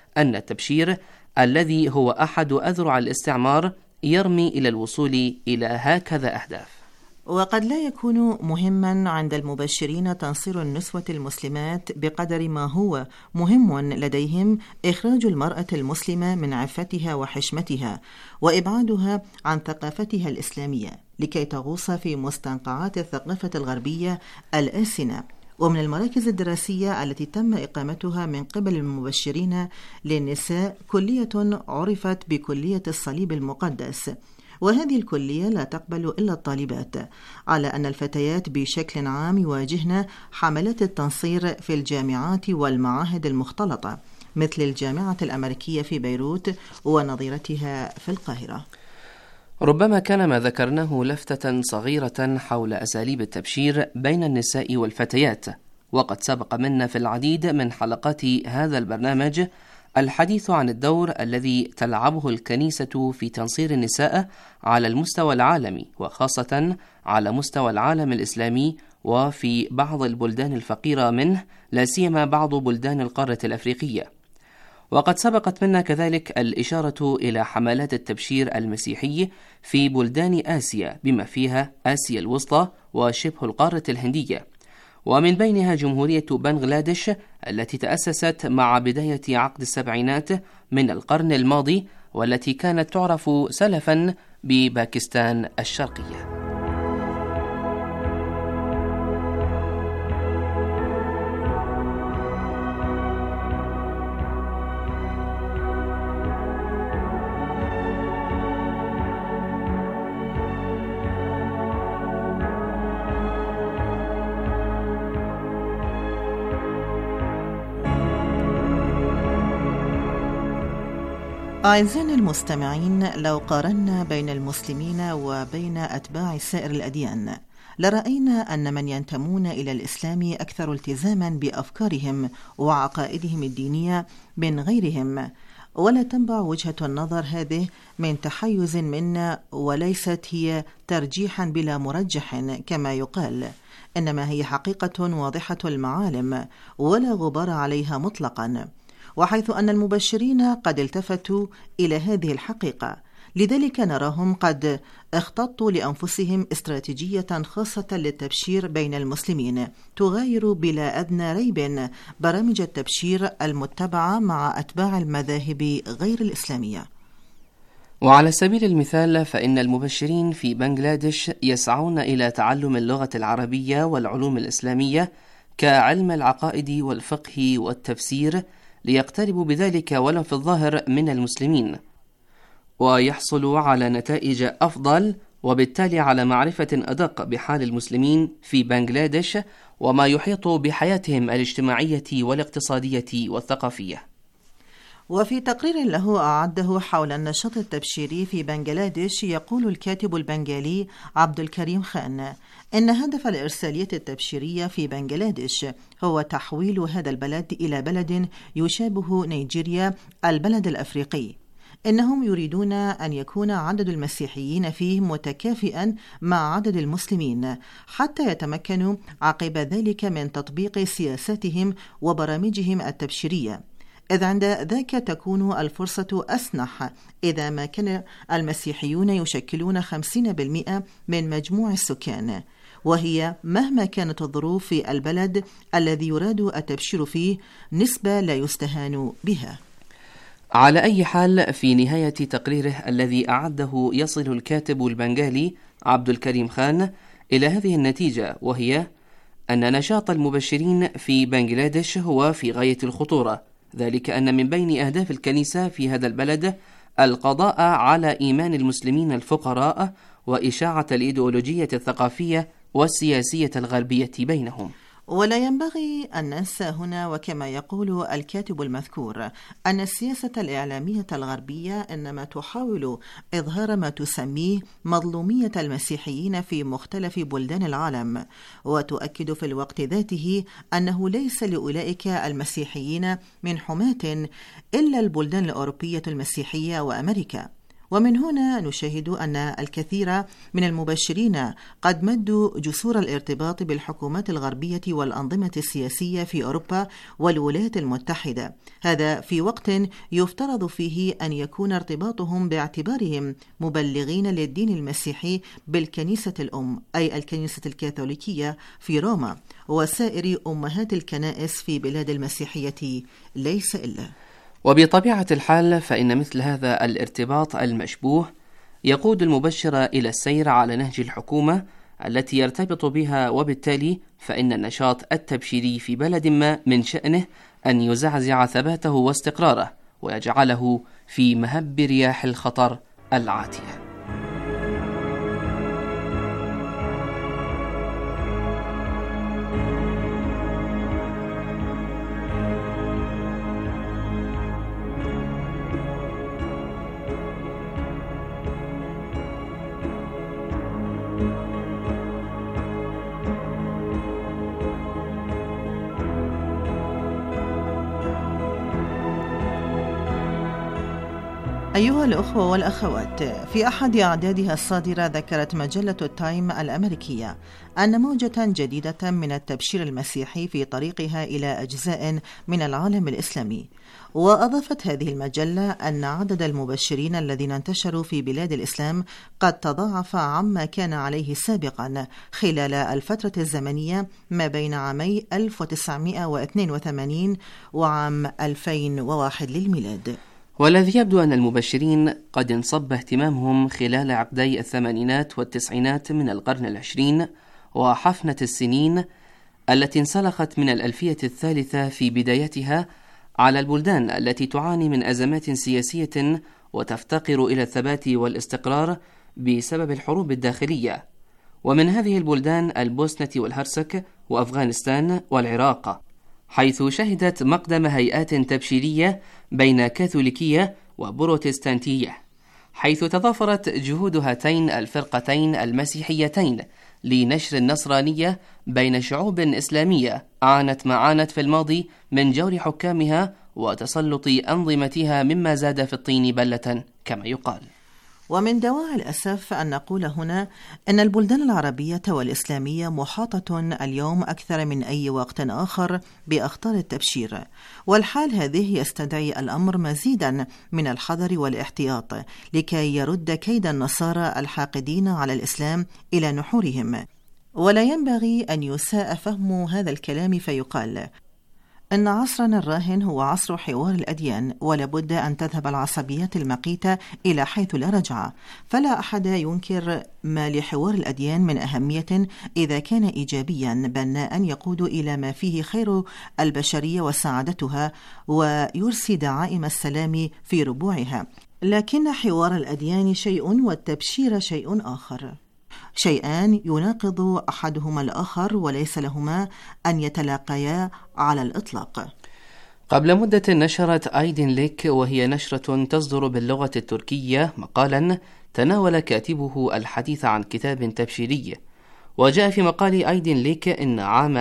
أن التبشير الذي هو أحد أذرع الاستعمار يرمي إلى الوصول إلى هكذا أهداف. وقد لا يكون مهما عند المبشرين تنصير النسوة المسلمات بقدر ما هو مهم لديهم إخراج المرأة المسلمة من عفتها وحشمتها وإبعادها عن ثقافتها الإسلامية لكي تغوص في مستنقعات الثقافة الغربية الآسنة. ومن المراكز الدراسية التي تم إقامتها من قبل المبشرين للنساء كلية عرفت بكلية الصليب المقدس، وهذه الكلية لا تقبل إلا الطالبات، على أن الفتيات بشكل عام يواجهن حملات التنصير في الجامعات والمعاهد المختلطة مثل الجامعة الأمريكية في بيروت ونظيرتها في القاهرة. ربما كان ما ذكرناه لفتة صغيرة حول أساليب التبشير بين النساء والفتيات، وقد سبق منا في العديد من حلقات هذا البرنامج الحديث عن الدور الذي تلعبه الكنيسة في تنصير النساء على المستوى العالمي، وخاصة على مستوى العالم الإسلامي وفي بعض البلدان الفقيرة منه، لا سيما بعض بلدان القارة الأفريقية. وقد سبقت منا كذلك الإشارة إلى حملات التبشير المسيحي في بلدان آسيا بما فيها آسيا الوسطى وشبه القارة الهندية، ومن بينها جمهورية بنغلاديش التي تأسست مع بداية عقد السبعينات من القرن الماضي، والتي كانت تعرف سلفا بباكستان الشرقية. أعزائنا المستمعين، لو قارنا بين المسلمين وبين أتباع سائر الأديان لرأينا أن من ينتمون إلى الإسلام أكثر التزاما بأفكارهم وعقائدهم الدينية من غيرهم، ولا تنبع وجهة النظر هذه من تحيز منا، وليست هي ترجيحا بلا مرجح كما يقال، إنما هي حقيقة واضحة المعالم ولا غبار عليها مطلقا، وحيث أن المبشرين قد التفتوا إلى هذه الحقيقة، لذلك نراهم قد اختطوا لأنفسهم استراتيجية خاصة للتبشير بين المسلمين تغاير بلا أدنى ريب برامج التبشير المتبعة مع أتباع المذاهب غير الإسلامية. وعلى سبيل المثال فإن المبشرين في بنغلاديش يسعون إلى تعلم اللغة العربية والعلوم الإسلامية كعلم العقائد والفقه والتفسير، ليقتربوا بذلك ولو في الظاهر من المسلمين، ويحصلوا على نتائج أفضل، وبالتالي على معرفة أدق بحال المسلمين في بنغلاديش وما يحيط بحياتهم الاجتماعية والاقتصادية والثقافية. وفي تقرير له أعده حول النشاط التبشيري في بنغلاديش، يقول الكاتب البنغالي عبد الكريم خان إن هدف الإرسالية التبشيرية في بنغلاديش هو تحويل هذا البلد إلى بلد يشابه نيجيريا البلد الأفريقي. إنهم يريدون أن يكون عدد المسيحيين فيه متكافئا مع عدد المسلمين، حتى يتمكنوا عقب ذلك من تطبيق سياساتهم وبرامجهم التبشيرية، إذ عند ذاك تكون الفرصة أسنح إذا ما كان المسيحيون يشكلون 50% من مجموع السكان، وهي مهما كانت الظروف في البلد الذي يراد التبشير فيه نسبة لا يستهان بها. على أي حال، في نهاية تقريره الذي أعده يصل الكاتب البنغالي عبد الكريم خان إلى هذه النتيجة، وهي أن نشاط المبشرين في بنغلاديش هو في غاية الخطورة، ذلك أن من بين أهداف الكنيسة في هذا البلد القضاء على إيمان المسلمين الفقراء وإشاعة الإيديولوجية الثقافية والسياسية الغربية بينهم. ولا ينبغي أن ننسى هنا، وكما يقول الكاتب المذكور، أن السياسة الإعلامية الغربية إنما تحاول إظهار ما تسميه مظلومية المسيحيين في مختلف بلدان العالم، وتؤكد في الوقت ذاته أنه ليس لأولئك المسيحيين من حماة إلا البلدان الأوروبية المسيحية وأمريكا، ومن هنا نشاهد أن الكثير من المبشرين قد مدوا جسور الارتباط بالحكومات الغربية والأنظمة السياسية في أوروبا والولايات المتحدة، هذا في وقت يفترض فيه أن يكون ارتباطهم باعتبارهم مبلغين للدين المسيحي بالكنيسة الأم أي الكنيسة الكاثوليكية في روما وسائر أمهات الكنائس في بلاد المسيحية ليس إلا. وبطبيعة الحال فإن مثل هذا الارتباط المشبوه يقود المبشر إلى السير على نهج الحكومة التي يرتبط بها، وبالتالي فإن النشاط التبشيري في بلد ما من شأنه أن يزعزع ثباته واستقراره ويجعله في مهب رياح الخطر العاتية. أيها الأخوة والأخوات، في أحد أعدادها الصادرة ذكرت مجلة التايم الأمريكية أن موجة جديدة من التبشير المسيحي في طريقها إلى أجزاء من العالم الإسلامي، وأضافت هذه المجلة أن عدد المبشرين الذين انتشروا في بلاد الإسلام قد تضاعف عما كان عليه سابقا خلال الفترة الزمنية ما بين عامي 1982 وعام 2001 للميلاد. والذي يبدو أن المبشرين قد انصب اهتمامهم خلال عقدي الثمانينات والتسعينات من القرن العشرين وحفنة السنين التي انسلخت من الألفية الثالثة في بدايتها على البلدان التي تعاني من أزمات سياسية وتفتقر إلى الثبات والاستقرار بسبب الحروب الداخلية، ومن هذه البلدان البوسنة والهرسك وأفغانستان والعراق، حيث شهدت مقدم هيئات تبشيرية بين كاثوليكية وبروتستانتية، حيث تضافرت جهود هاتين الفرقتين المسيحيتين لنشر النصرانية بين شعوب إسلامية عانت ما عانت في الماضي من جور حكامها وتسلط أنظمتها، مما زاد في الطين بلة كما يقال. ومن دواعي الأسف أن نقول هنا أن البلدان العربية والإسلامية محاطة اليوم أكثر من أي وقت آخر بأخطار التبشير، والحال هذه يستدعي الأمر مزيدا من الحذر والاحتياط لكي يرد كيد النصارى الحاقدين على الإسلام إلى نحورهم. ولا ينبغي أن يساء فهم هذا الكلام فيقال إن عصرنا الراهن هو عصر حوار الأديان، ولا بد أن تذهب العصبيات المقيتة إلى حيث لا رجعة، فلا أحد ينكر ما لحوار الأديان من أهمية إذا كان إيجابيا بناء يقود إلى ما فيه خير البشرية وسعادتها ويرسي دعائم السلام في ربوعها، لكن حوار الأديان شيء والتبشير شيء آخر، شيئان يناقض أحدهما الآخر وليس لهما أن يتلاقيا على الإطلاق. قبل مدة نشرت أيدين ليك، وهي نشرة تصدر باللغة التركية، مقالا تناول كاتبه الحديث عن كتاب تبشيري، وجاء في مقال أيدين ليك إن عام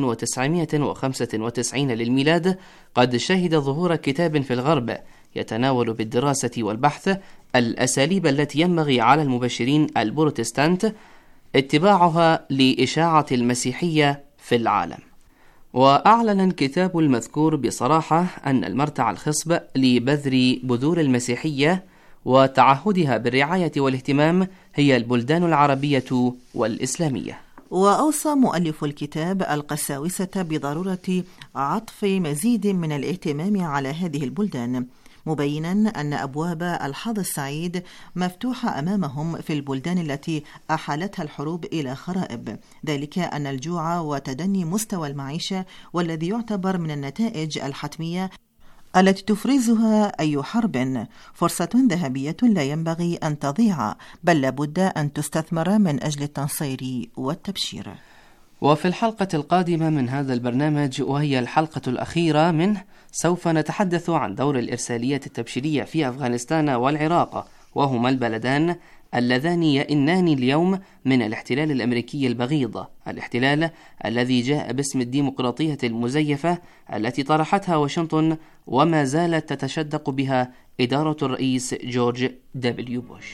1995 للميلاد قد شهد ظهور كتاب في الغرب يتناول بالدراسة والبحث الأساليب التي ينبغي على المبشرين البروتستانت اتباعها لإشاعة المسيحية في العالم. وأعلن الكتاب المذكور بصراحة أن المرتع الخصب لبذر بذور المسيحية وتعهدها بالرعاية والاهتمام هي البلدان العربية والإسلامية. وأوصى مؤلف الكتاب القساوسة بضرورة عطف مزيد من الاهتمام على هذه البلدان، مبينا أن أبواب الحظ السعيد مفتوحة أمامهم في البلدان التي أحالتها الحروب إلى خرائب، ذلك أن الجوع وتدني مستوى المعيشة والذي يعتبر من النتائج الحتمية التي تفرزها أي حرب فرصة ذهبية لا ينبغي أن تضيع، بل لابد أن تستثمر من أجل التنصير والتبشير. وفي الحلقة القادمة من هذا البرنامج، وهي الحلقة الأخيرة منه، سوف نتحدث عن دور الإرسالية التبشيرية في أفغانستان والعراق، وهما البلدان اللذان يئنان اليوم من الاحتلال الأمريكي البغيض، الاحتلال الذي جاء باسم الديمقراطية المزيفة التي طرحتها واشنطن وما زالت تتشدق بها إدارة الرئيس جورج دبليو بوش.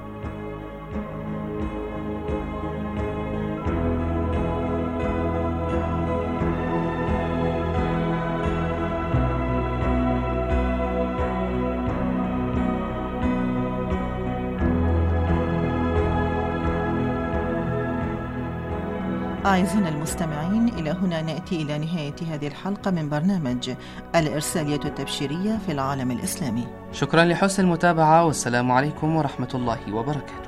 أعزائنا المستمعين، إلى هنا نأتي إلى نهاية هذه الحلقة من برنامج الإرسالية التبشيرية في العالم الإسلامي. شكرا لحسن المتابعة، والسلام عليكم ورحمة الله وبركاته.